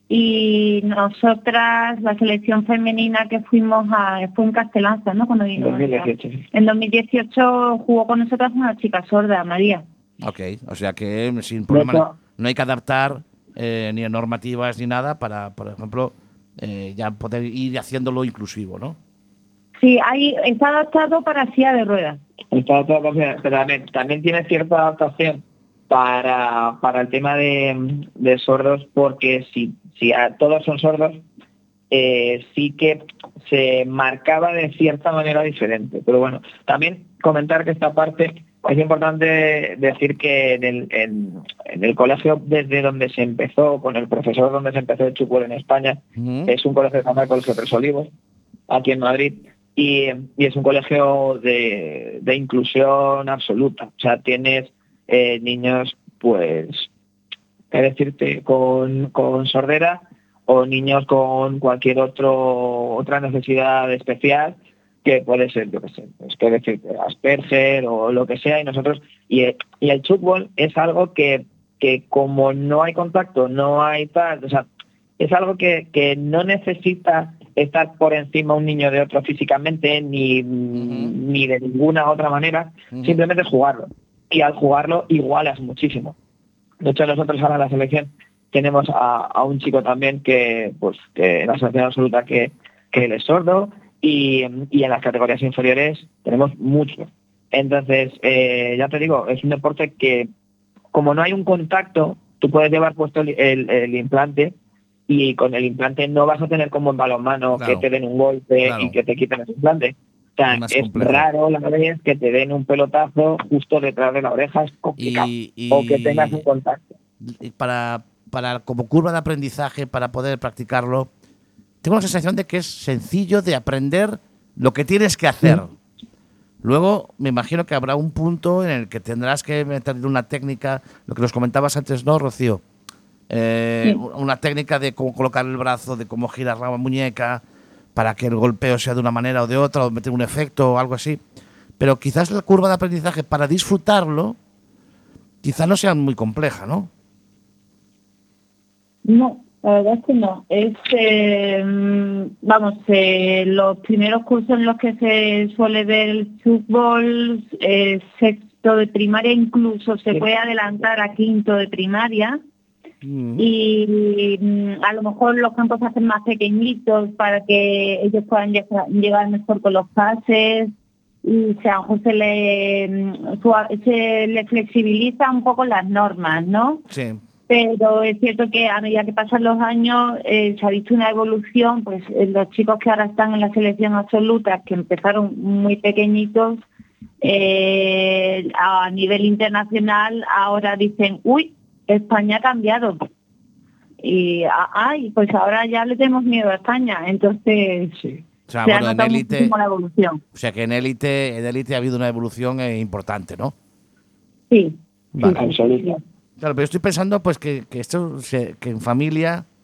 E: y nosotras, la selección femenina que fuimos a, fue en Castelanza, ¿no? Cuando
D: En
E: vino
D: dos mil dieciocho. Sí.
E: En dos mil dieciocho jugó con nosotras una chica sorda, María.
A: Ok, o sea que sin
D: De
A: problema
D: hecho,
A: no hay que adaptar eh, ni normativas ni nada para, por ejemplo, eh, ya poder ir haciéndolo inclusivo, ¿no?
E: Sí, hay, está adaptado para silla de ruedas.
D: está todo confiado, pero también, también tiene cierta adaptación para, para el tema de, de sordos, porque si, si a todos son sordos, eh, sí que se marcaba de cierta manera diferente. Pero bueno, también comentar que esta parte es importante decir que en el, en, en el colegio desde donde se empezó, con el profesor donde se empezó el fútbol en España,
A: Uh-huh.
D: es un colegio que se llama el Colegio Tres Olivos, aquí en Madrid, y, y es un colegio de, de inclusión absoluta. O sea, tienes eh, niños, pues, qué decirte, con, con sordera, o niños con cualquier otro otra necesidad especial, que puede ser, yo qué sé, pues, qué decirte, Asperger o lo que sea, y nosotros, y, y el fútbol es algo que, que como no hay contacto, no hay tal, o sea, es algo que, que no necesita estar por encima un niño de otro físicamente, ni,
A: Uh-huh.
D: ni de ninguna otra manera,
A: Uh-huh.
D: simplemente es jugarlo. Y al jugarlo igualas muchísimo. De hecho, nosotros ahora en la selección tenemos a, a un chico también que, pues, que en la selección absoluta que, que él es sordo, y, y en las categorías inferiores tenemos muchos. Entonces, eh, ya te digo, es un deporte que, como no hay un contacto, tú puedes llevar puesto el, el, el implante, y con el implante no vas a tener como en balonmano,
A: Claro.
D: que te den un golpe
A: Claro.
D: y que te quiten el implante. O sea,
A: Es más
D: es
A: complejo.
D: raro la vez que te den un pelotazo justo detrás de la oreja, es complicado.
A: Y, y-
D: O que tengas un contacto.
A: y para, para como curva de aprendizaje, para poder practicarlo, tengo la sensación de que es sencillo de aprender lo que tienes que hacer. Luego, me imagino que habrá un punto en el que tendrás que meter una técnica, lo que nos comentabas antes, ¿no, Rocío? Eh,
E: Sí.
A: Una técnica de cómo colocar el brazo, de cómo girar la muñeca, para que el golpeo sea de una manera o de otra, o meter un efecto o algo así. Pero quizás la curva de aprendizaje para disfrutarlo, quizás no sea muy compleja, ¿no?
E: No, la verdad es que no. Es, eh, mm, vamos, eh, los primeros cursos en los que se suele ver el fútbol, eh, sexto de primaria, incluso se
D: Sí.
E: puede adelantar a quinto de primaria.
A: Mm.
E: Y mm, a lo mejor los campos se hacen más pequeñitos para que ellos puedan llegar, llegar mejor con los pases, y se, a lo mejor se le, mm, sua- se le flexibiliza un poco las normas, ¿no?
A: Sí.
E: Pero es cierto que a medida que pasan los años eh, se ha visto una evolución, pues eh, los chicos que ahora están en la selección absoluta, que empezaron muy pequeñitos, eh, a nivel internacional ahora dicen, uy, España ha cambiado. Y, ah, ay, pues ahora ya le tenemos miedo a España. Entonces,
D: Sí.
A: O sea,
E: se ha
A: bueno, en
E: notado
A: élite,
E: muchísimo la evolución.
A: o sea que en élite, en élite ha habido una evolución eh, importante, ¿no?
E: Sí.
A: Vale.
E: sí, sí, sí, sí.
D: Absoluta.
A: Claro, pero estoy pensando pues que, que esto se- que en familia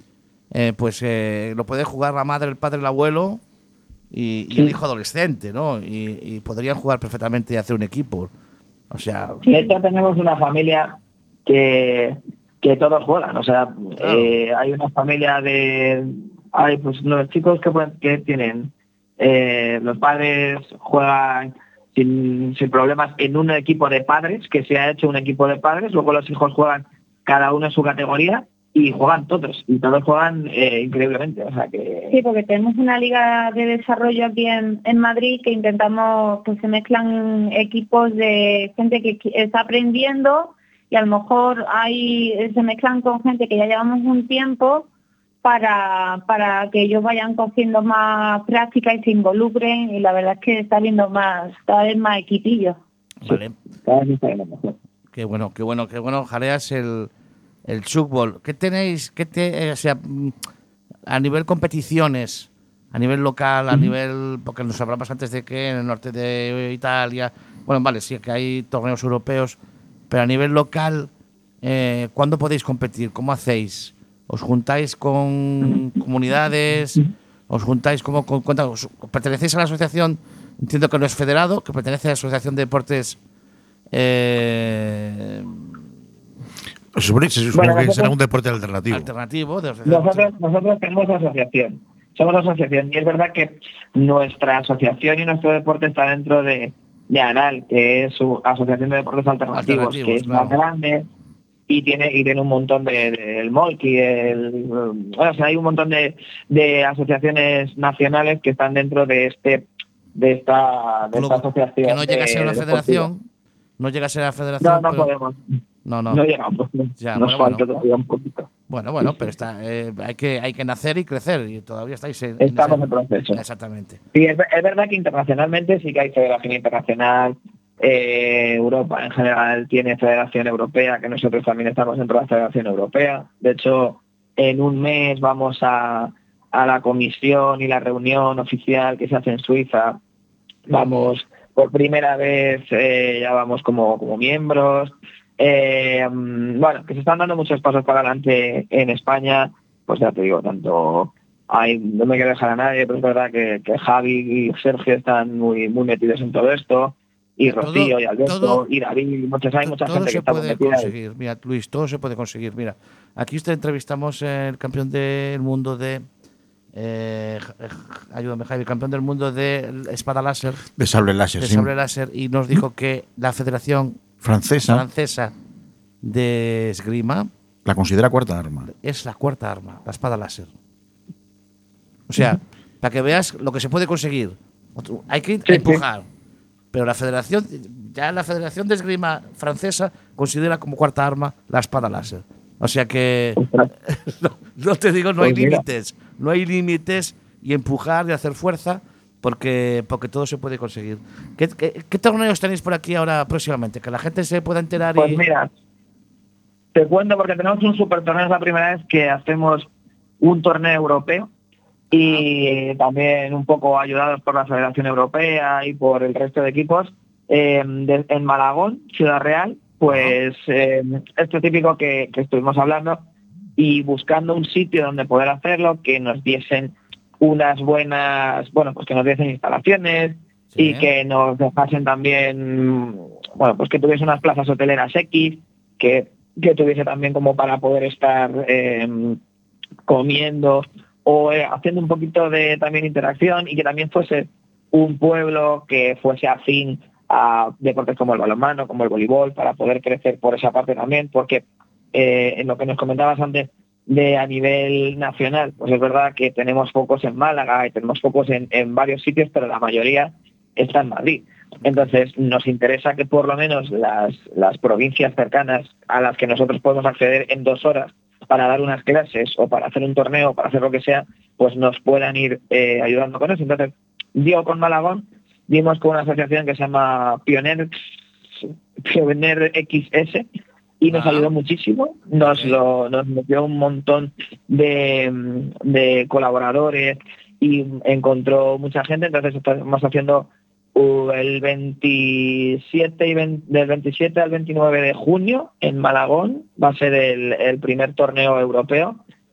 A: eh, pues eh, lo puede jugar la madre, el padre, el abuelo y, y el hijo adolescente, ¿no? Y, y podrían jugar perfectamente y hacer un equipo. O sea,
D: de hecho tenemos una familia que, que todos juegan, o sea,
A: Claro.
D: eh, hay una familia de, hay pues los chicos que, pueden- que tienen, eh, los padres juegan sin, sin problemas en un equipo de padres, que se ha hecho un equipo de padres, luego los hijos juegan cada uno en su categoría y juegan todos, y todos juegan eh, increíblemente, o sea que...
E: Sí, porque tenemos una liga de desarrollo aquí en, en Madrid que intentamos que se mezclan equipos de gente que qui- está aprendiendo y a lo mejor hay se mezclan con gente que ya llevamos un tiempo para, para que ellos vayan cogiendo más práctica y se involucren, y la verdad es que está viendo más, cada vez más equipillos.
A: vale.
D: cada vez está yendo mejor.
A: Qué bueno, qué bueno, qué bueno. Jareas el, el fútbol. ¿Qué tenéis? ¿Qué te, o sea, mm, a nivel competiciones, a nivel local, a nivel. Porque nos hablabas antes de que en el norte de Italia. Bueno, vale, sí que hay torneos europeos, pero a nivel local, eh, ¿cuándo podéis competir? ¿Cómo hacéis? ¿Os juntáis con comunidades? ¿Os juntáis como con, cuántas- pertenecéis a la asociación? Entiendo que no es federado, que pertenece a la Asociación de Deportes. Eh,
B: Se supone, se supone
D: Bueno,
B: que
D: nosotros-
B: será un deporte alternativo.
A: alternativo de asociación.
D: Nosotros, nosotros tenemos asociación, somos asociación, y es verdad que nuestra asociación y nuestro deporte está dentro de, de ANAL, que es su Asociación de Deportes Alternativos,
A: Alternativos,
D: que es
A: claro.
D: más grande y tiene y tiene un montón de, de- el Molki, el, bueno, o sea, hay un montón de, de asociaciones nacionales que están dentro de este de esta, de
A: Lo-
D: esta asociación.
A: que no llega a ser
D: de-
A: una
D: deportiva.
A: federación, no llega a ser la federación.
D: No, no
A: pero-
D: podemos.
A: No, no.
D: No, llegamos.
A: Ya,
D: Nos
A: bueno,
D: falta
A: bueno.
D: todavía un poquito.
A: Bueno, bueno, pero está, eh, hay que hay que nacer y crecer y todavía estáis en, en
D: Estamos
A: ese-
D: en proceso.
A: Exactamente.
D: Sí, es, es verdad que internacionalmente sí que hay federación internacional. eh, Europa en general tiene federación europea, que nosotros también estamos dentro de la federación europea. De hecho, en un mes vamos a, a la comisión y la reunión oficial que se hace en Suiza. Vamos por primera vez, eh, ya vamos como, como miembros. Eh, mm, bueno, que se están dando muchos pasos para adelante en España. Pues ya te digo, tanto hay, no me quiero dejar a nadie, pero es verdad que, que Javi y Sergio están muy muy metidos en todo esto, y
A: Todo-
D: Rocío y Alberto
A: todo-
D: y David, y muchos, hay mucha
A: todo
D: gente que
A: se
D: está muy
A: puede
D: metida.
A: conseguir. Mira, Luis, todo se puede conseguir. Mira, aquí usted entrevistamos el campeón del mundo de. Eh, eh, ayúdame, Javi, campeón del mundo de espada láser,
B: De sable láser,
A: de
B: sí.
A: sable láser, y nos dijo que la Federación
B: Francesa
A: Francesa de Esgrima
B: la considera cuarta arma.
A: es la cuarta arma, la espada láser. O sea, para que veas lo que se puede conseguir. Otro- Hay que
D: Sí, sí.
A: empujar. Pero la Federación, ya la Federación de Esgrima Francesa considera como cuarta arma la espada láser. O sea que,
D: Ostras.
A: no, no te digo, no hay
D: Pues mira.
A: límites. No hay límites y empujar y hacer fuerza porque, porque todo se puede conseguir. ¿Qué, qué, qué torneos tenéis por aquí ahora próximamente? Que la gente se pueda enterar
D: Pues
A: y...
D: mira, te cuento porque tenemos un super torneo, es la primera vez que hacemos un torneo europeo, y también un poco ayudados por la Federación Europea y por el resto de equipos, eh, de- en Malagón, Ciudad Real, pues eh, esto típico que, que estuvimos hablando, y buscando un sitio donde poder hacerlo, que nos diesen unas buenas, bueno, pues que nos diesen instalaciones,
A: Sí.
D: y que nos dejasen también, bueno, pues que tuviese unas plazas hoteleras X, que, que tuviese también como para poder estar eh, comiendo o eh, haciendo un poquito de también interacción, y que también fuese un pueblo que fuese afín a deportes como el balonmano, como el voleibol, para poder crecer por esa parte también, porque eh, en lo que nos comentabas antes de a nivel nacional, pues es verdad que tenemos focos en Málaga y tenemos focos en, en varios sitios, pero la mayoría está en Madrid. Entonces nos interesa que por lo menos las, las provincias cercanas a las que nosotros podemos acceder en dos horas para dar unas clases o para hacer un torneo o para hacer lo que sea, pues nos puedan ir eh, ayudando con eso. Entonces, dio con Malagón, dimos con una asociación que se llama Pioneer, Pioneer X S, y nos
A: Ah.
D: ayudó muchísimo, nos
A: Ok.
D: lo nos metió un montón de, de colaboradores y encontró mucha gente. Entonces estamos haciendo uh, el veintisiete y veinte, del veintisiete al veintinueve de junio en Malagón, va a ser el, el primer torneo europeo.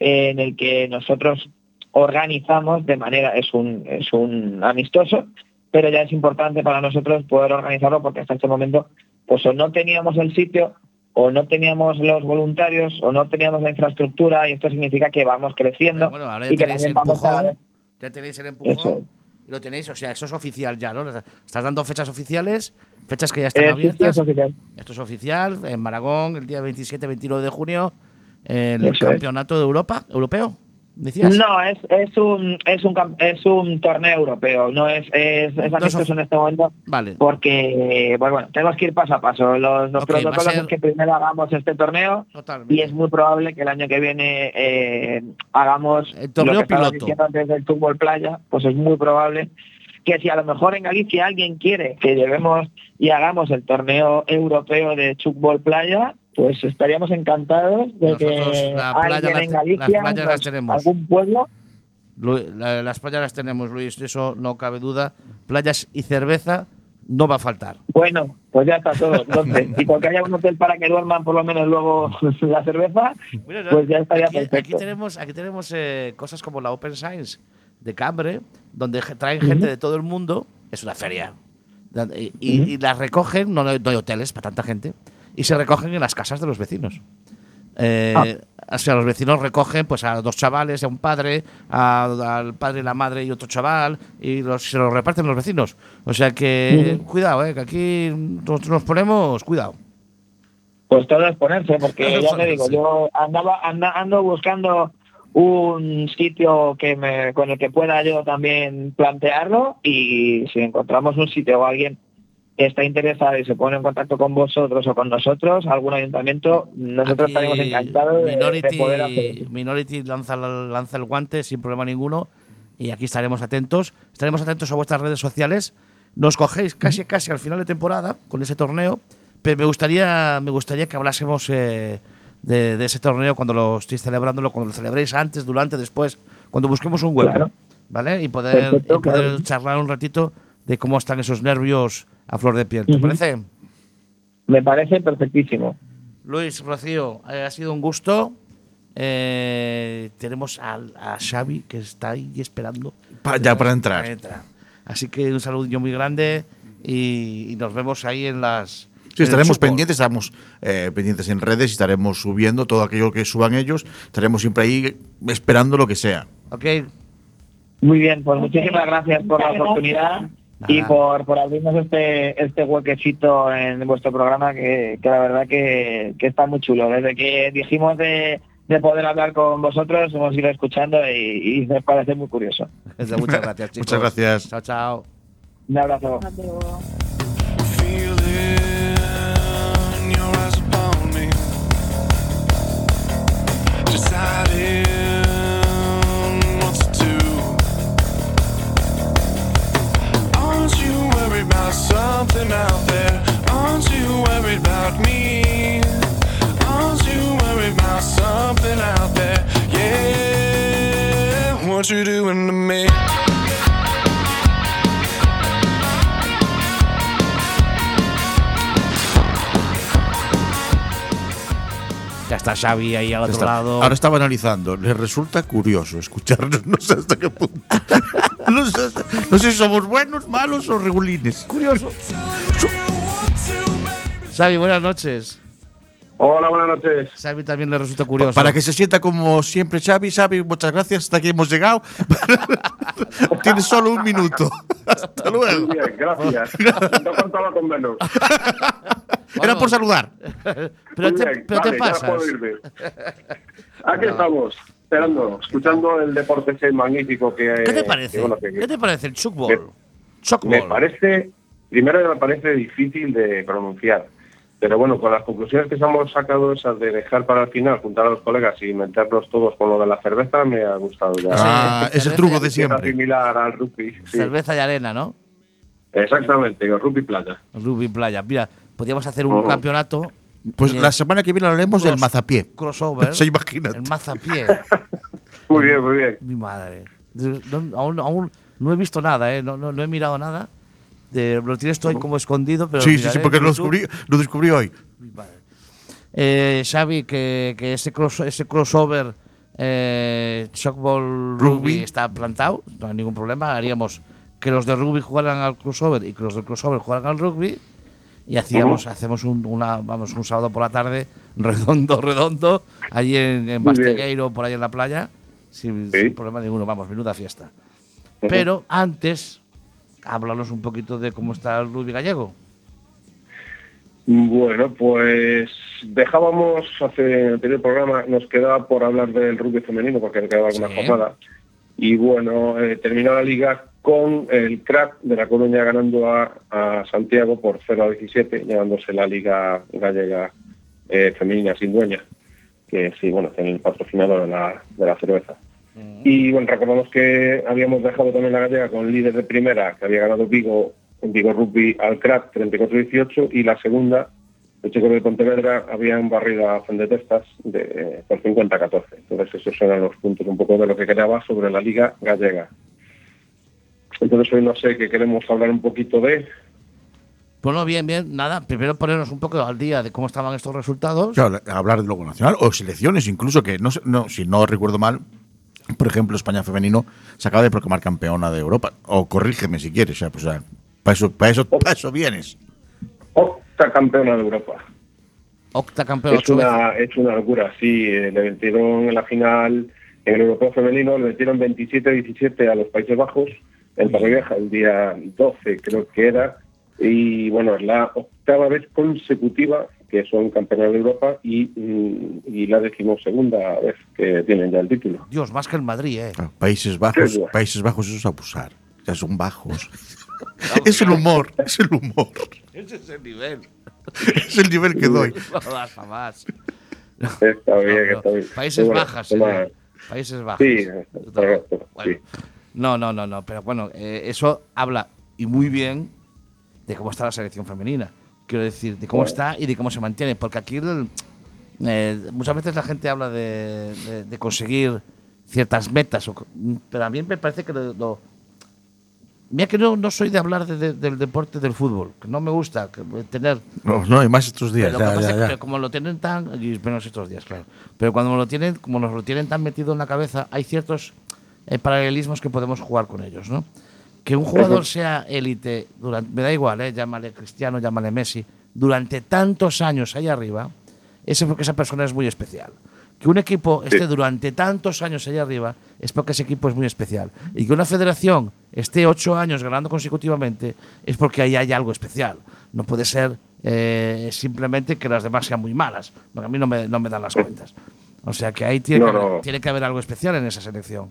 D: eh, en el que nosotros organizamos de manera, es un, es un amistoso, pero ya es importante para nosotros poder organizarlo porque hasta este momento pues o no teníamos el sitio, o no teníamos los voluntarios, o no teníamos la infraestructura, y esto significa que vamos creciendo.
A: Bueno, ahora ya
D: y que
A: tenéis el
D: también vamos a-
A: empujón, ya tenéis el empujón,
D: Eso.
A: y lo tenéis, o sea, eso es oficial ya, ¿no? Estás dando fechas oficiales, fechas que ya están
D: Eh, sí, sí,
A: abiertas.
D: eso sí que-
A: Esto es oficial, en Maragón, el día veintisiete veintinueve de junio, en el
D: Eso es.
A: campeonato de Europa, europeo, decías.
D: No, es, es un es un cam- es un torneo europeo, no es es, es amistoso en este momento,
A: Vale.
D: porque bueno, bueno, tenemos que ir paso a paso. Los, los
A: Ok, va a
D: protocolos
A: ser-
D: es que primero hagamos este torneo
A: Totalmente.
D: y es muy probable que el año que viene eh, hagamos
A: El torneo
D: lo que estaba
A: piloto.
D: diciendo antes del fútbol playa, pues es muy probable que si a lo mejor en Galicia alguien quiere que llevemos y hagamos el torneo europeo de fútbol playa, pues estaríamos encantados de
A: Nosotros
D: que
A: la playa
D: alguien
A: la-
D: en Galicia,
A: las playas las
D: nos-
A: tenemos.
D: algún pueblo.
A: Lu- la- Las playas las tenemos, Luis, de eso no cabe duda. Playas y cerveza no va a faltar.
D: Bueno, pues ya está todo. Entonces, y porque haya un hotel para que duerman por lo menos luego la cerveza,
A: Bueno, no,
D: pues ya estaría
A: aquí,
D: perfecto.
A: aquí tenemos, aquí tenemos eh, cosas como la Open Science de Cambre, donde je- traen gente de todo el mundo. Es una feria. Y, y- y las recogen, no, no hay hoteles para tanta gente, y se recogen en las casas de los vecinos. Eh,
D: Ah.
A: O sea, los vecinos recogen pues a dos chavales, a un padre, a- al padre, la madre y otro chaval, y los, se los reparten los vecinos. O sea que,
D: Ujú.
A: cuidado, eh, que aquí nos, nos ponemos, cuidado.
D: Pues todo es ponerse, porque
A: Todo es
D: ya te digo,
A: ponerse.
D: yo andaba anda, ando buscando un sitio que me, con el que pueda yo también plantearlo, y si encontramos un sitio o alguien que está interesado y se pone en contacto con vosotros o con nosotros, algún ayuntamiento, nosotros
A: Aquí
D: estaremos encantados de,
A: Minority,
D: de poder hacer eso.
A: Minority lanza, lanza el guante sin problema ninguno, y aquí estaremos atentos. Estaremos atentos a vuestras redes sociales. Nos cogéis casi casi al final de temporada con ese torneo, pero me gustaría, me gustaría que hablásemos eh, de, de ese torneo cuando lo estéis celebrándolo, cuando lo celebréis antes, durante, después, cuando busquemos un hueco,
D: Claro.
A: ¿vale? Y poder,
D: Perfecto,
A: y poder
D: claro.
A: charlar un ratito de cómo están esos nervios a flor de piel. ¿Te
D: Ujú.
A: parece?
D: Me parece perfectísimo.
A: Luis, Rocío, eh, ha sido un gusto. Eh, tenemos al- a, Xavi que está ahí esperando.
B: Pa- ya para entrar.
A: Así que un saludillo muy grande y, y nos vemos ahí en las.
B: Sí,
A: en el
B: estaremos
A: fútbol.
B: pendientes, estaremos eh, pendientes en redes y estaremos subiendo todo aquello que suban ellos. Estaremos siempre ahí esperando lo que sea.
A: Ok,
D: Muy bien, pues
E: Ok.
D: muchísimas gracias por la
E: Muchas
D: oportunidad
A: Nada.
D: y por, por abrirnos este este huequecito en vuestro programa, que, que la verdad que, que está muy chulo. Desde que dijimos de, de poder hablar con vosotros, hemos ido escuchando y, y me parece muy curioso.
A: muchas gracias, chicos.
B: Muchas gracias.
A: Chao, chao.
D: Un abrazo.
F: Feeling your eyes upon me, deciding what to do. Aren't you worried about something out there? Aren't you worried about me? Aren't you worried about something out there? Yeah, what you doing to me?
A: Ya está Xavi ahí al otro
B: Está-
A: lado.
B: Ahora estaba analizando. Les resulta curioso escucharnos. No sé hasta qué punto. No sé, hasta- no sé si somos buenos, malos o regulines.
A: Curioso. Xavi, buenas noches.
G: Hola, buenas noches.
A: Xavi también le resulta curioso.
B: Para que se sienta como siempre, Xavi. Xavi, muchas gracias. Hasta aquí hemos llegado. Tienes solo un minuto. Hasta luego.
G: Muy bien, gracias. No contaba con menos.
B: Era por saludar.
A: pero
G: Muy
A: te,
G: bien,
A: pero te
G: vale, ya
A: pasas.
G: puedo irme. Aquí estamos, esperando, escuchando el deporte ese magnífico que.
A: ¿Qué te
G: que,
A: parece?
G: bueno, que-
A: ¿Qué te parece el chukball?
G: Me-
A: Chukball.
G: Me parece, primero me parece difícil de pronunciar, pero bueno, con las conclusiones que hemos sacado, esas de dejar para el final, juntar a los colegas y meternos todos con lo de la cerveza, me ha gustado ya.
B: Ah,
A: Sí,
B: es el
A: cerveza
B: truco
A: y-
B: de
G: Es
B: siempre.
G: similar al rugby. Sí.
A: Cerveza y arena, ¿no?
G: Exactamente, el rugby playa.
A: Rugby playa. Mira, podríamos hacer un
G: Ojo.
A: campeonato.
B: Pues
A: eh,
B: la semana que viene hablaremos del
A: cross-
B: mazapié.
A: Crossover.
B: Se imagínate.
A: El mazapié.
G: Muy bien, muy bien.
A: Mi madre. No, aún, aún no he visto nada, ¿eh? No, no, no he mirado nada. De, lo tienes todo ahí como escondido, pero.
B: Sí, sí,
A: miraré
B: sí, porque
A: en
B: lo
A: YouTube.
B: descubrí, lo descubrí hoy.
A: Mi madre. Eh, Xavi, que, que ese, cross, ese crossover eh, Shockball
B: Rugby.
A: Rugby está plantado, no hay ningún problema. Haríamos que los de rugby jugaran al crossover y que los del crossover jugaran al rugby. Y hacíamos, hacemos un, una, vamos, un sábado por la tarde, redondo, redondo, allí en, en
G: Muy bien.
A: Bastegueiro, por ahí en la playa, sin,
G: Sí.
A: sin problema ninguno, vamos, menuda fiesta. Pero antes, háblanos un poquito de cómo está el rugby gallego.
G: Bueno, pues dejábamos hace en el anterior programa, nos quedaba por hablar del rugby femenino porque me quedaba alguna
A: Sí.
G: jornada. Y bueno, eh, terminó la liga con el Crack de La Coruña ganando a, a Santiago por cero a diecisiete, llevándose la liga gallega eh, femenina sin dueña, que sí, bueno, tiene el patrocinador de la, de la cerveza. Y bueno, recordamos que habíamos dejado también la gallega con el líder de primera, que había ganado Vigo, en Vigo Rugby al Crack treinta y cuatro a dieciocho, y la segunda, el Chico de Pontevedra, habían barrido a Fendetestas de, eh, por cincuenta a catorce. Entonces esos eran los puntos un poco de lo que quedaba sobre la liga gallega. Entonces hoy no sé, que queremos hablar un poquito de...
A: Bueno, bien, bien, nada, primero ponernos un poco al día de cómo estaban estos resultados.
B: Claro, hablar de logo nacional o selecciones, incluso que no, sé- no si no recuerdo mal, por ejemplo, España femenino se acaba de proclamar campeona de Europa. O corrígeme si quieres, o sea, pues, o sea, para eso, para eso, para eso vienes.
G: Octa campeona de Europa.
A: Octacampeón
G: Es
A: ocho veces.
G: una, es una locura, sí. eh, Le metieron en la final, en el europeo femenino, le metieron veintisiete a diecisiete a los Países Bajos, en Torrevieja, el día doce creo que era. Y bueno, es la octava vez consecutiva que son campeonas de Europa y, mm, y la decimosegunda vez que tienen ya el título.
A: Dios, más que el Madrid, ¿eh?
B: Claro, Países Bajos,
G: Sí, bueno.
B: Países Bajos, eso es abusar. Ya son bajos. Es el humor, es el humor.
A: Ese es el nivel.
B: Es el nivel que doy.
A: No das jamás.
G: Está bien,
A: No, no.
G: está bien.
A: Países
G: Bueno,
A: Bajas,
G: toma-
A: señor. Países Bajos.
G: Sí, correcto,
A: Bueno,
G: sí.
A: No, no, no, no. Pero bueno, eh, eso habla y muy bien de cómo está la selección femenina. Quiero decir, de cómo
G: Bueno.
A: está y de cómo se mantiene. Porque aquí el- eh, muchas veces la gente habla de, de- de conseguir ciertas metas. o co- pero a mí me parece que lo. lo- mira que no, no soy de hablar de- de- del deporte del fútbol. Que no me gusta que, tener.
B: No, no, hay más estos días.
A: Pero lo
B: Ya,
A: que pasa
B: ya,
A: es
B: ya.
A: que como lo tienen tan, y menos estos días, claro, pero cuando lo tienen, como nos lo tienen tan metido en la cabeza, hay ciertos eh, paralelismos que podemos jugar con ellos, ¿no? Que un jugador sea élite, durante, me da igual, ¿eh? Llámale Cristiano, llámale Messi, durante tantos años ahí arriba, es porque esa persona es muy especial. Que un equipo esté durante tantos años allá arriba es porque ese equipo es muy especial. Y que una federación esté ocho años ganando consecutivamente es porque ahí hay algo especial. No puede ser eh, simplemente que las demás sean muy malas, porque a mí no me, no me dan las cuentas. O sea que ahí tiene,
G: No,
A: que,
G: no.
A: haber, tiene que haber algo especial en esa selección.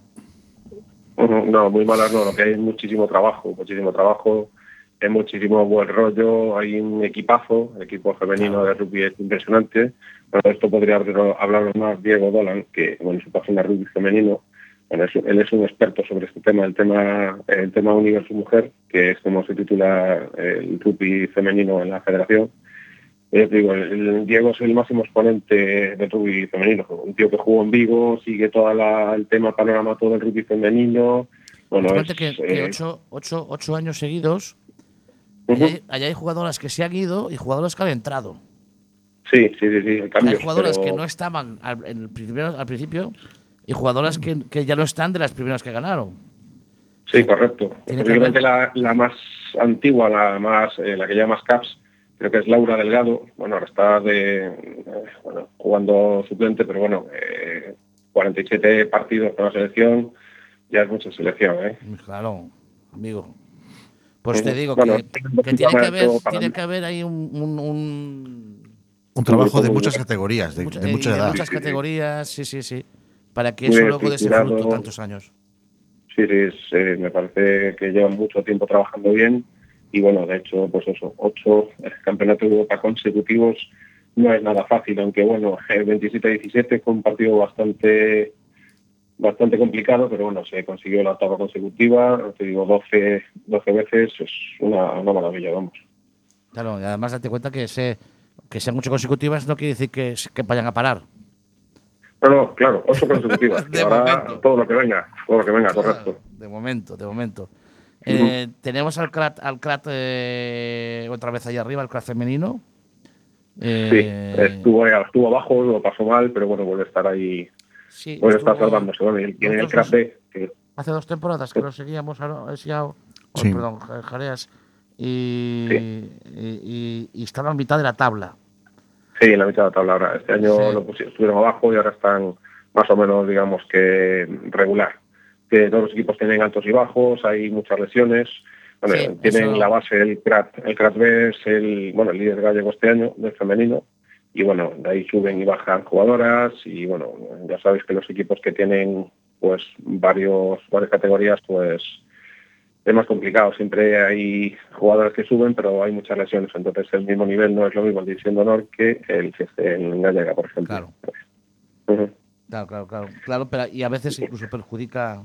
G: Ujú, No, muy malas no, lo que hay es muchísimo trabajo, muchísimo trabajo, es muchísimo buen rollo, hay un equipazo, el equipo femenino de rugby es impresionante. Bueno, esto podría hablar hablar más Diego Dolan, que bueno, en su página rugby femenino, bueno, es- él es un experto sobre este tema, el tema el tema Universo Mujer, que es como se titula el rugby femenino en la federación. Yo te digo, el, el Diego es el máximo exponente del rugby femenino, un tío que jugó en Vigo, sigue todo el tema, panorama todo el rugby femenino. Bueno,
A: Fíjate
G: es,
A: que, que
G: eh,
A: ocho, ocho, ocho años seguidos,
G: ujú.
A: allá, hay, allá hay jugadoras que se han ido y jugadoras que han entrado.
G: Sí, sí, sí, sí, hay
A: Hay
G: cambios.
A: jugadoras
G: pero-
A: que no estaban al, en el primero- al principio y jugadoras que, que ya no están de las primeras que ganaron.
G: Sí, correcto.
A: Tiene que
G: Posiblemente
A: haber-
G: la, la más antigua, la más eh, la que lleva más caps, creo que es Laura Delgado. Bueno, ahora está de, eh, bueno, jugando suplente, pero bueno, eh, cuarenta y siete partidos con la selección, ya es mucha selección, ¿eh?
A: Claro, amigo. Pues te
G: Ujú.
A: digo
G: Bueno,
A: que, que tiene que haber,
G: para
A: tiene
G: mí.
A: que haber ahí un, un- un-
B: Un trabajo
G: grupo
B: de
G: muy
B: muchas
G: bueno.
B: categorías, de,
A: mucha-
B: de
A: eh,
B: mucha
A: de
B: edad.
A: muchas
G: Sí, sí, sí.
A: categorías, sí, sí, sí, para que
G: Muy
A: eso luego dé ese fruto
G: estructurado.
A: tantos años.
G: Sí, sí, es, eh, me parece que llevan mucho tiempo trabajando bien y bueno, de hecho, pues eso, ocho eh, campeonatos de Europa consecutivos no es nada fácil, aunque bueno, el veintisiete a diecisiete fue un partido bastante bastante complicado, pero bueno, se consiguió la octava consecutiva, te digo, doce, doce veces, es una, una maravilla, vamos.
A: Claro, y además date cuenta que, se, que sean mucho consecutivas no quiere decir que, que vayan a parar.
G: No, no, claro, ocho consecutivas,
A: De
G: y ahora
A: momento.
G: todo lo que venga, todo lo que venga, correcto.
A: De momento, de momento. Eh, tenemos al Crat, al Crat eh, otra vez ahí arriba, el Crat femenino.
G: Sí,
A: Eh,
G: estuvo, estuvo abajo, lo pasó mal, pero bueno, vuelve a estar ahí
A: Sí,
G: pues está
A: estuvo-
G: salvándose. Bueno, y él tiene el
A: nosotros-
G: crack B, que
A: Hace dos temporadas que lo seguíamos a a Xiao, oh,
B: Sí.
A: perdón, Ja- Jareas, y,
G: Sí.
A: y, y- y estaba a mitad de la tabla.
G: sí, en la mitad de la tabla ahora. Este año
A: Sí.
G: lo pusi- estuvieron abajo y ahora están más o menos, digamos que regular. Que todos los equipos tienen altos y bajos, hay muchas lesiones. Bueno,
A: Sí,
G: tienen
A: eso-
G: la base el Crat. El Crat B es el, bueno, el líder gallego este año del femenino. Y bueno, de ahí suben y bajan jugadoras. Y bueno, ya sabéis que los equipos que tienen pues varios varias categorías, pues es más complicado. Siempre hay jugadores que suben, pero hay muchas lesiones. Entonces el mismo nivel no es lo mismo el División de Honor que el que esté en Gallega, por ejemplo.
A: Claro.
G: Ujú.
A: Claro, claro, claro. Claro, pero y a veces incluso perjudica.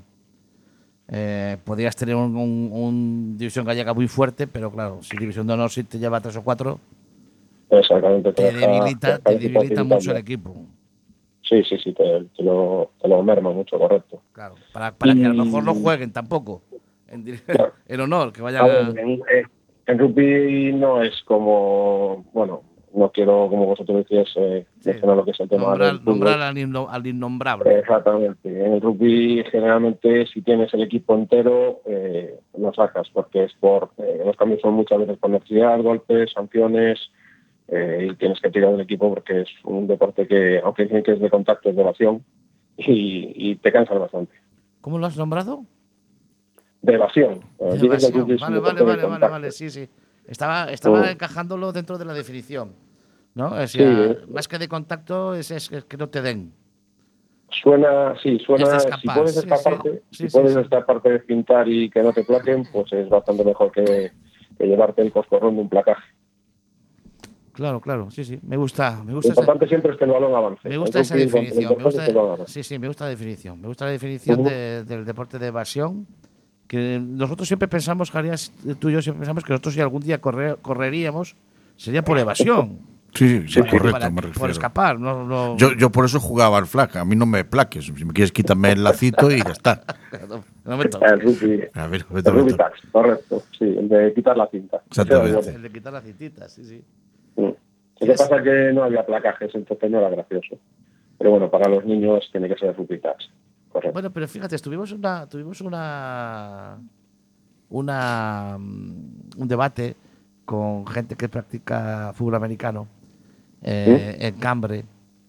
A: Eh, podrías tener un, un- un División Gallega muy fuerte, pero claro, si División de Honor si te lleva tres o cuatro,
G: Exactamente.
A: te
G: deja-
A: debilita,
G: deja
A: te
G: el equipo
A: debilita mucho el
G: debilitando.
A: equipo.
G: Sí, sí, sí, te, te lo, te lo merma mucho, correcto.
A: Claro, para, para que a lo
G: Y-
A: mejor no jueguen tampoco. En, di-
G: Claro.
A: en honor, que
G: A
A: vayan
G: ver,
A: a.
G: en, en- en rugby no es como, bueno, no quiero, como vosotros decíais, eh,
A: Sí,
G: mencionar lo que es el tema
A: nombrar,
G: del fútbol.
A: nombrar al, inno- al innombrable.
G: Exactamente. En el rugby, generalmente, si tienes el equipo entero, eh, lo sacas, porque es por, eh, los cambios son muchas veces por necesidad, golpes, sanciones, eh, y tienes que tirar del equipo porque es un deporte que, aunque dicen que es de contacto, es de evasión, y, y te cansas bastante.
A: ¿Cómo lo has nombrado?
G: De evasión. Eh,
A: De
G: dicen que el
A: evasión.
G: rugby es un
A: Vale,
G: deporte
A: vale,
G: de
A: vale, vale,
G: contacto.
A: vale, sí, sí. Estaba, estaba
G: Mm.
A: encajándolo dentro de la definición. ¿No? O sea,
G: Sí, eh.
A: más que de contacto es, es que es que no te den.
G: Suena, sí, suena,
A: Es de
G: si
A: escapar,
G: puedes
A: sí,
G: escaparte,
A: sí.
G: si
A: Sí, sí,
G: puedes
A: sí.
G: escaparte de pintar y que no te plaquen, pues es bastante mejor que, que llevarte el coscorrón de un placaje.
A: Claro, claro, sí, sí. Me gusta, me
G: Lo
A: gusta, esa,
G: importante siempre es que el balón avance.
A: me gusta
G: El
A: esa
G: rugby, lo
A: definición. Me
G: importante
A: gusta,
G: es que el balón avance.
A: sí, sí, me gusta la definición. Me gusta la definición
G: Ujú.
A: de- del deporte de evasión. Que nosotros siempre pensamos, Jarías, tú y yo siempre pensamos que nosotros si algún día corre- correríamos sería por evasión.
B: Sí, sí, sí,
A: Para-
B: correcto,
A: para-
B: me
A: por
B: refiero.
A: escapar. No, no,
B: Yo, yo por eso jugaba al flag. A mí no me plaques. Si me quieres, quítame el lacito y ya está.
A: no, no me toques.
G: El rugby,
B: A ver,
G: el
B: vete,
G: rugby
B: vete.
G: tax, correcto. Sí, el de quitar la cinta.
B: Exactamente.
A: El de quitar las cintitas, sí, sí.
G: Sí. Lo que pasa es que no había placajes, entonces no era gracioso. Pero bueno, para los niños tiene que ser el rugby tax. Correcto.
A: Bueno, pero fíjate, tuvimos una, tuvimos una, una, mm, un debate con gente que practica fútbol americano eh, en Cambre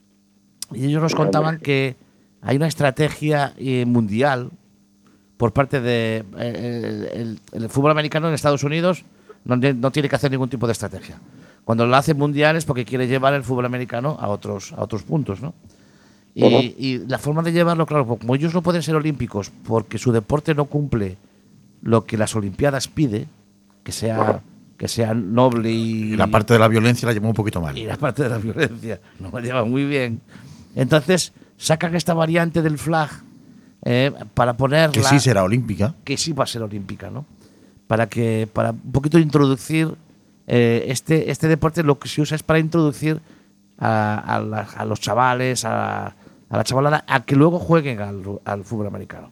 A: y ellos nos contaban que hay una estrategia eh, mundial por parte de eh, el, el- el fútbol americano en Estados Unidos no, tie- no tiene que hacer ningún tipo de estrategia. Cuando lo hace mundial es porque quiere llevar el fútbol americano a otros a otros puntos, ¿no? Y,
G: Ujú.
A: y la forma de llevarlo, claro, como ellos no pueden ser olímpicos porque su deporte no cumple lo que las Olimpiadas pide, que sea que sea noble y,
B: Y la parte de la violencia la llevó un poquito mal.
A: y la parte de la violencia no lo lleva muy bien. Entonces sacan esta variante del flag eh, para ponerla
B: Que sí será olímpica.
A: que sí va a ser olímpica, ¿no? Para que para un poquito introducir eh, este este deporte, lo que se usa es para introducir a, a, la- a los chavales, a, a la chavalada, a que luego jueguen al, al fútbol americano.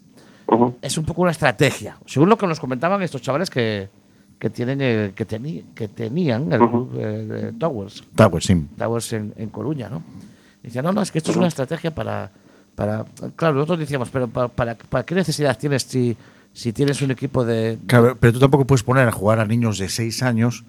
G: Ujú.
A: Es un poco una estrategia, según lo que nos comentaban estos chavales que, que tienen el- que, teni- que tenían el
G: Ujú.
A: club eh, Towers,
B: Está, pues sí.
A: Towers en, en Coruña, ¿no? Decían, no, no, es que esto es una estrategia para, para claro, nosotros decíamos, pero para, para, ¿para qué necesidad tienes si, si tienes un equipo de,
B: Claro, pero tú tampoco puedes poner a jugar a niños de seis años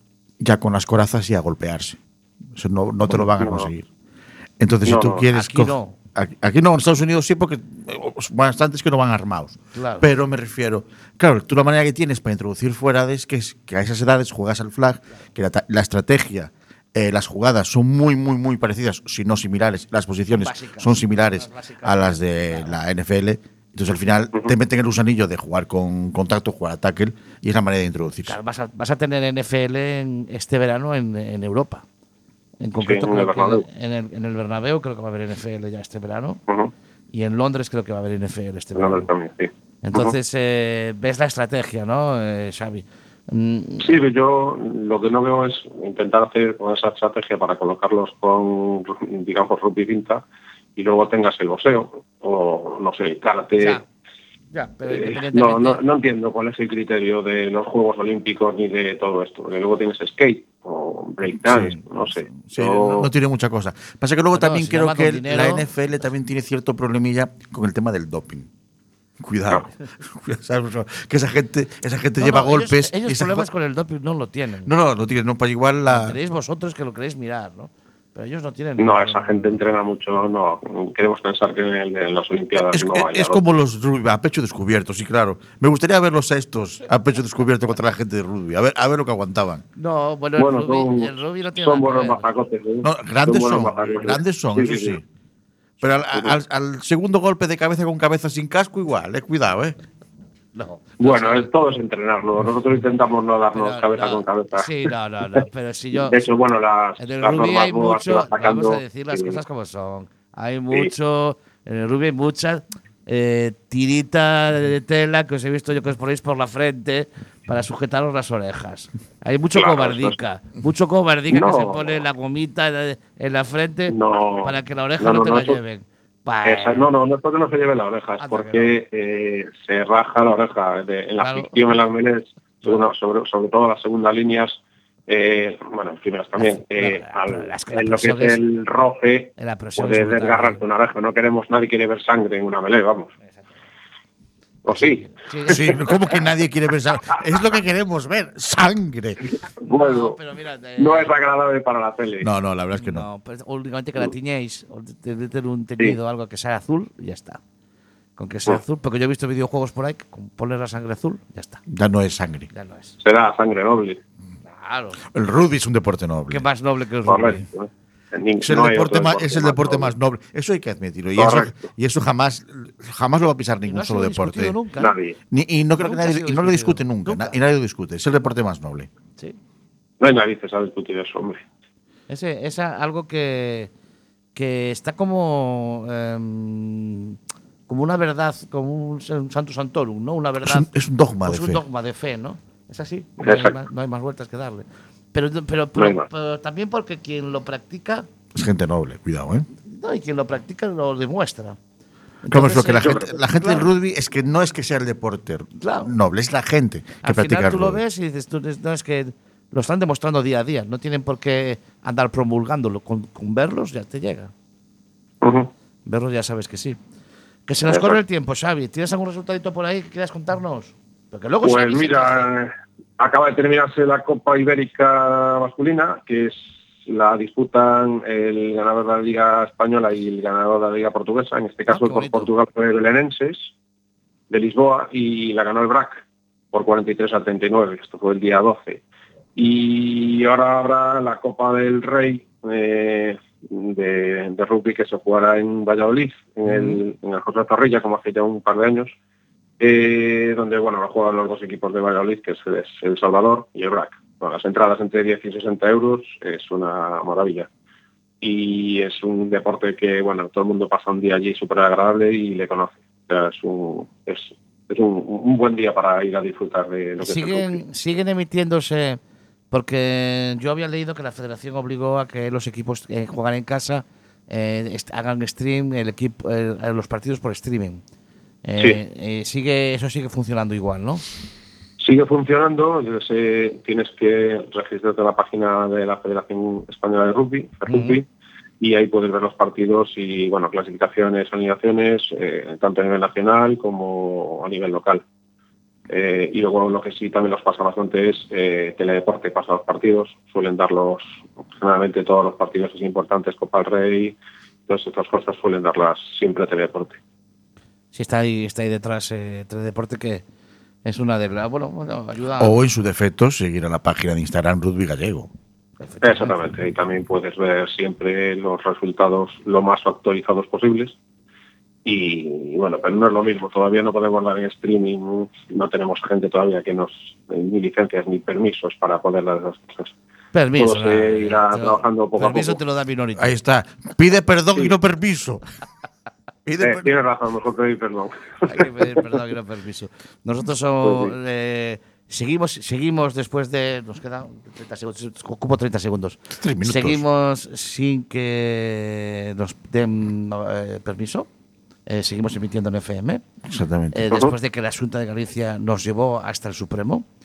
B: ya con las corazas y a golpearse. Eso no, no te lo van a
G: No.
B: conseguir. Entonces,
G: No,
B: si tú
G: no,
B: quieres.
A: aquí
B: co-
A: no.
B: Aquí, aquí no, en Estados Unidos sí, porque eh, bastantes que no van armados.
A: Claro.
B: Pero me refiero. Claro, tú la manera que tienes para introducir fuera es que, es que a esas edades juegas al flag, que la, ta- la estrategia, eh, las jugadas son muy, muy, muy parecidas, si no similares. Las posiciones
A: Básicas.
B: son similares
A: Las básicas.
B: a las de la N F L. Entonces, al final, te meten el gusanillo de jugar con contacto, jugar a tackle, y es la manera de introducirse.
A: claro, vas a, vas a tener N F L en este verano en, en Europa. En concreto,
G: en el
A: creo que
G: Bernabéu.
A: en el, en el Bernabéu creo que va a haber N F L ya este verano.
G: Ujú.
A: Y en Londres creo que va a haber N F L este
G: No, no,
A: verano.
G: también, sí.
A: Entonces, eh, ves la estrategia, ¿no, eh, Xavi? Mm,
G: Sí, yo lo que no veo es intentar hacer con esa estrategia para colocarlos con, digamos, rugby cinta y luego tengas el boxeo o, no sé, karate.
A: ya, ya, pero
G: Eh,
A: independientemente.
G: no, no, no entiendo cuál es el criterio de los Juegos Olímpicos ni de todo esto. Porque luego tienes skate, o breakdance,
B: Sí,
G: no sé.
B: Sí,
G: Yo-
B: no, no tiene mucha cosa. Pasa que luego
A: No,
B: también
A: si
B: creo
A: llaman
B: que
A: con dinero-
B: la N F L también tiene cierto problemilla con el tema del doping. Cuidado. ¿Sabes? Que esa gente, esa gente
A: No,
B: lleva
A: no, ellos-
B: golpes.
A: Ellos,
B: y esa
A: problemas
B: jo-
A: con el doping no lo tienen.
B: No, no, no tiene, no, para igual la.
A: Tenéis vosotros que lo queréis mirar, ¿no? Pero ellos no tienen.
G: No,
A: ningún
G: esa
A: problema.
G: gente entrena mucho, no. Queremos pensar que en, el- en las Olimpiadas
B: Es,
G: no
B: es-
G: haya
B: es como los rugby, a pecho descubierto, sí, claro. Me gustaría verlos a estos a pecho descubierto contra la gente de rugby. A ver, a ver lo que aguantaban.
A: No, bueno,
G: Bueno,
A: el, rugby,
G: son,
A: el rugby no tiene
G: son
A: nada que
G: buenos
A: ver.
G: mazacotes. ¿eh?
B: No, grandes
G: buenos
B: son,
G: mazacotes.
B: grandes son, eso sí. Pero al, al- al segundo golpe de cabeza con cabeza sin casco, igual, eh, cuidado, eh.
A: No.
G: Bueno, es todo es entrenarlo. Nosotros intentamos no darnos
A: Pero
G: cabeza
A: no,
G: con cabeza.
A: Sí, no, no, no. Pero si yo.
G: De hecho, bueno, las,
A: En el
G: las
A: rugby
G: normas
A: hay
G: nuevas que
A: mucho.
G: va sacando,
A: Vamos a decir las
G: sí.
A: cosas como son. Hay mucho. En el rugby hay mucha eh, tirita de tela que os he visto yo que os ponéis por la frente para sujetaros las orejas. Hay mucho
G: Claro,
A: cobardica. Mucho cobardica
G: No.
A: que se pone la gomita en en la frente
G: No.
A: para que la oreja
G: No,
A: no,
G: no,
A: te
G: no,
A: la
G: eso-
A: lleven. Pa-
G: Esa- no, no, no es porque no se lleve la oreja, es
A: Anda,
G: porque eh, se raja la oreja. De- en la
A: Claro.
G: ficción, en las meles, sobre, sobre, sobre todo las segundas líneas, eh, bueno, en primeras también, eh,
A: No,
G: al-
A: pero es que la
G: en lo que es
A: presión es-
G: el roce,
A: la presión
G: puede
A: es brutal.
G: desgarrarte una oreja. No queremos, nadie quiere ver sangre en una melee, vamos. ¿O sí?
A: Sí,
B: Sí, como que nadie quiere pensar. Es lo que queremos ver, sangre.
G: Bueno,
A: No, pero mira, eh,
G: no es agradable para la tele.
B: No, no, la verdad es que no.
A: No, pues únicamente que la tiñéis, o de- de tener un teñido, algo que sea azul, y ya está. Con que sea
G: Mm.
A: azul, porque yo he visto videojuegos por ahí, que con poner la sangre azul, ya está.
B: Ya no es sangre.
A: Ya no es.
G: Será sangre noble.
A: Claro.
B: El rugby es un deporte noble.
A: Qué más noble que el rugby.
G: Correcto. En nin-
B: Es el,
G: no hay
B: deporte,
G: otro
B: más, es el deporte más
G: noble.
B: noble. Eso hay que admitirlo. Y eso,
G: Correcto.
B: y eso jamás, jamás lo va a pisar
A: Y no
B: ningún
A: ha
B: solo
A: sido
B: deporte.
A: discutido nunca.
G: Nadie.
B: Ni- y no creo que
A: Nunca ha
B: nadie,
A: sido
B: y no lo discute
A: discutido.
B: nunca.
A: Nunca.
B: na- Y nadie lo discute. Es el deporte más noble.
A: Sí.
G: No hay narices a discutir eso, hombre.
A: Ese, es algo que, que está como em, como una verdad, como un, un santo santorum, ¿no? Una
B: Es
A: verdad.
B: un, es un dogma
A: Pues
B: de
A: un
B: fe.
A: dogma de fe, ¿no? Es así. No hay,
G: Exacto.
A: más, no hay más vueltas que darle. Pero, pero,
G: No hay
A: pero-
G: más.
A: pero también porque quien lo practica,
B: Es gente noble, cuidado, ¿eh?
A: no, y quien lo practica lo demuestra.
B: Claro, es lo
A: Entonces,
B: que la
A: eh,
B: gente, la gente del
A: claro.
B: rugby es que no es que sea el deporte
A: Claro.
B: noble, es la gente que
A: Al
B: practica
A: final
B: el
A: tú lo
B: rugby.
A: ves y dices, tú, no, es que lo están demostrando día a día. No tienen por qué andar promulgándolo. Con, con verlos ya te llega.
G: Ujú.
A: Verlos ya sabes que sí. Que se nos
G: Exacto.
A: corre el tiempo, Xavi. ¿Tienes algún resultadito por ahí que quieras contarnos? Porque luego
G: Pues
A: Xavi se queja.
G: mira, eh, acaba de terminarse la Copa Ibérica masculina, que es la disputan el ganador de la Liga Española y el ganador de la Liga Portuguesa. En este
A: Ah,
G: caso,
A: qué
G: por
A: bonito.
G: Portugal fue el Belenenses de Lisboa y la ganó el B R A C por cuarenta y tres a treinta y nueve. Esto fue el día doce. Y ahora habrá la Copa del Rey eh, de, de rugby que se jugará en Valladolid, en el, en el José Zorrilla, como hace ya un par de años. Eh, donde bueno lo juegan los dos equipos de Valladolid, que es, es El Salvador y el B R A C. Bueno, las entradas entre diez y sesenta euros es una maravilla. Y es un deporte que bueno todo el mundo pasa un día allí súper agradable y le conoce. O sea, es un, es, es un, un buen día para ir a disfrutar de lo que es el rugby.
A: Siguen, siguen emitiéndose, porque yo había leído que la federación obligó a que los equipos que juegan en casa eh, est- hagan stream, el equipo, eh, los partidos por streaming. Eh, eh, sigue, eso sigue funcionando igual, ¿no?
G: Sigue funcionando, yo sé, tienes que registrarte en la página de la Federación Española de Rugby, FERRugby,
A: Ujú.
G: y ahí puedes ver los partidos y, bueno, clasificaciones, alineaciones, eh, tanto a nivel nacional como a nivel local. Eh, y luego lo que sí también los pasa bastante es eh, Teledeporte, pasa los partidos, suelen darlos, generalmente todos los partidos así importantes, Copa del Rey, todas estas cosas suelen darlas siempre Teledeporte.
A: Sí, está ahí, está ahí detrás eh, Teledeporte, que es una de las. Bueno, bueno, ayuda.
B: O en su defecto, seguir a la página de Instagram Rugby Gallego.
G: Exactamente, y también puedes ver siempre los resultados lo más actualizados posibles. Y bueno, pero no es lo mismo, todavía no podemos dar en streaming, no tenemos gente todavía que nos, ni licencias ni permisos para poder dar esas cosas.
A: Permiso.
G: Todo se
A: nada,
G: irá
A: te lo-
G: trabajando poco a
A: permiso
G: poco.
A: te lo da Minority.
B: Ahí está. Pide perdón
G: Sí.
B: y no permiso. Pide
G: Eh,
B: per-
G: tienes razón, mejor pedir perdón.
A: Hay que pedir perdón y no permiso. Nosotros somos,
G: Pues sí.
A: eh, seguimos, seguimos después de. Nos quedan treinta segundos. Ocupo treinta segundos.
B: Tres minutos.
A: Seguimos sin que nos den eh, permiso. Eh, seguimos emitiendo en F M.
B: Exactamente.
A: Eh, después de que la Junta de Galicia nos llevó hasta el Supremo.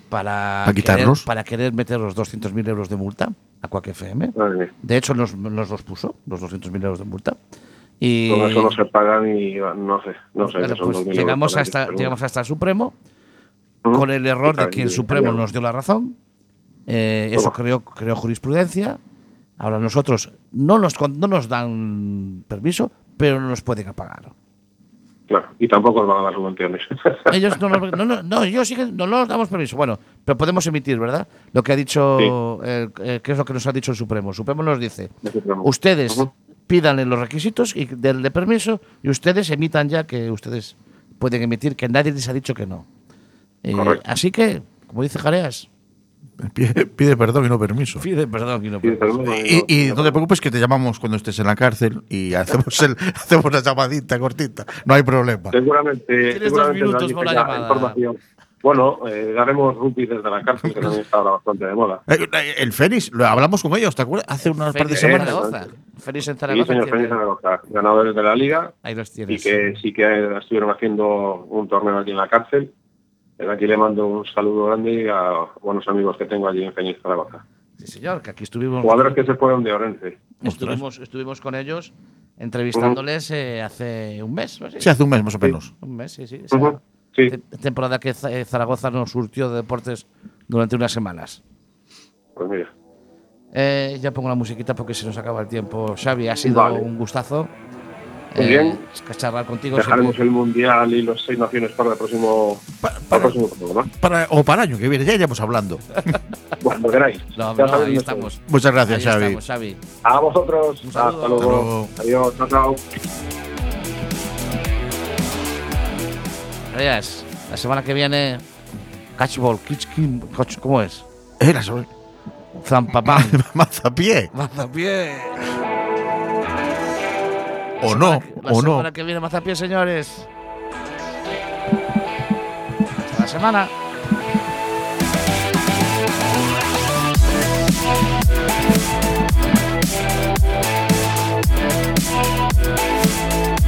A: para,
B: ¿Para
A: querer,
B: quitarlos?
A: para querer meter los doscientos mil euros de multa a Quack F M.
G: Vale.
A: De hecho, nos, nos los puso, los doscientos mil euros de multa. Y
G: Con eso no se pagan y no sé, no sé.
A: Bueno,
G: que son
A: pues
G: dos mil
A: llegamos,
G: euros
A: hasta,
G: pero
A: llegamos hasta el Supremo,
G: bueno.
A: con el error de
G: Está
A: que el
G: bien,
A: Supremo
G: está
A: nos dio la razón. Eh, eso
G: Toma.
A: creó, creó jurisprudencia. Ahora nosotros no nos, con- no nos dan permiso, pero no nos pueden apagar.
G: Claro, y tampoco nos van a dar subvenciones.
A: Ellos no, nos- no, no, no, ellos sí que no nos damos permiso. Bueno, pero podemos emitir, ¿verdad? Lo que ha dicho, eh, eh, ¿qué es lo que nos ha dicho el Supremo? El Supremo nos dice,
G: El Supremo.
A: ustedes
G: Ujú.
A: pídanle los requisitos y del de permiso y ustedes emitan ya que ustedes pueden emitir, que nadie les ha dicho que no. Eh,
G: Correcto.
A: así que, como dice Jareas,
B: Pide, pide perdón y no permiso.
A: pide perdón y no
G: Sí,
A: permiso.
G: pero
B: Y, y no te preocupes que te llamamos cuando estés en la cárcel y hacemos, el, hacemos la llamadita cortita. No hay problema.
G: Seguramente,
A: Tienes dos
G: seguramente
A: minutos
G: nadie
A: por la
G: tenga
A: llamada.
G: información. Bueno, eh, daremos rugby desde la cárcel, que también está ahora bastante de moda.
B: Eh, eh, El Fénix, lo hablamos con ellos, ¿te acuerdas? Hace unas par de
A: Félix en
B: semanas.
A: Zaragoza. Félix en
G: Sí,
A: Zaragoza.
G: señor
A: tiene-
G: Félix Zaragoza, ganadores de la liga,
A: Ahí los
G: y
A: tienes.
G: que sí que estuvieron haciendo un torneo aquí en la cárcel. Desde aquí le mando un saludo grande a buenos amigos que tengo allí en Fénix Zaragoza.
A: Sí, señor, que aquí estuvimos.
G: Jugadores que se fueron de Orense.
A: Estuvimos, estuvimos con ellos entrevistándoles eh, hace un mes. ¿no? Sí,
B: Sí, hace un mes más o menos.
A: un mes, sí, sí. Esa
G: Ujú, sí.
A: te- temporada que Z- eh, Zaragoza nos surtió de deportes durante unas semanas.
G: Pues mira,
A: Eh, ya pongo la musiquita porque se nos acaba el tiempo. Xavi, ha sido
G: Vale.
A: un gustazo.
G: Muy bien.
A: Es que charlar contigo.
G: dejaremos
A: siempre-
G: el Mundial y los seis naciones para el próximo,
B: Pa-
G: para el
B: para,
G: próximo programa.
B: para- o para el año que viene, ya iremos hablando.
G: Cuando queráis.
A: No,
G: Ya
A: no,
G: sabéis
A: ahí
G: dónde
A: estamos.
B: Muchas gracias,
A: Ahí
B: Xavi.
A: estamos, Xavi.
G: A vosotros.
A: Un saludo.
G: Hasta luego.
B: Hasta
G: Adiós. Chao, chao.
A: Arias, la semana que viene, catchball, kitch, kim, coch- ¿cómo es?
B: Era sobre.
A: Zampapam.
B: Mazapié.
A: Mazapié.
B: O no,
A: La
B: o no.
A: semana que viene Mazapié, señores. Hasta la semana.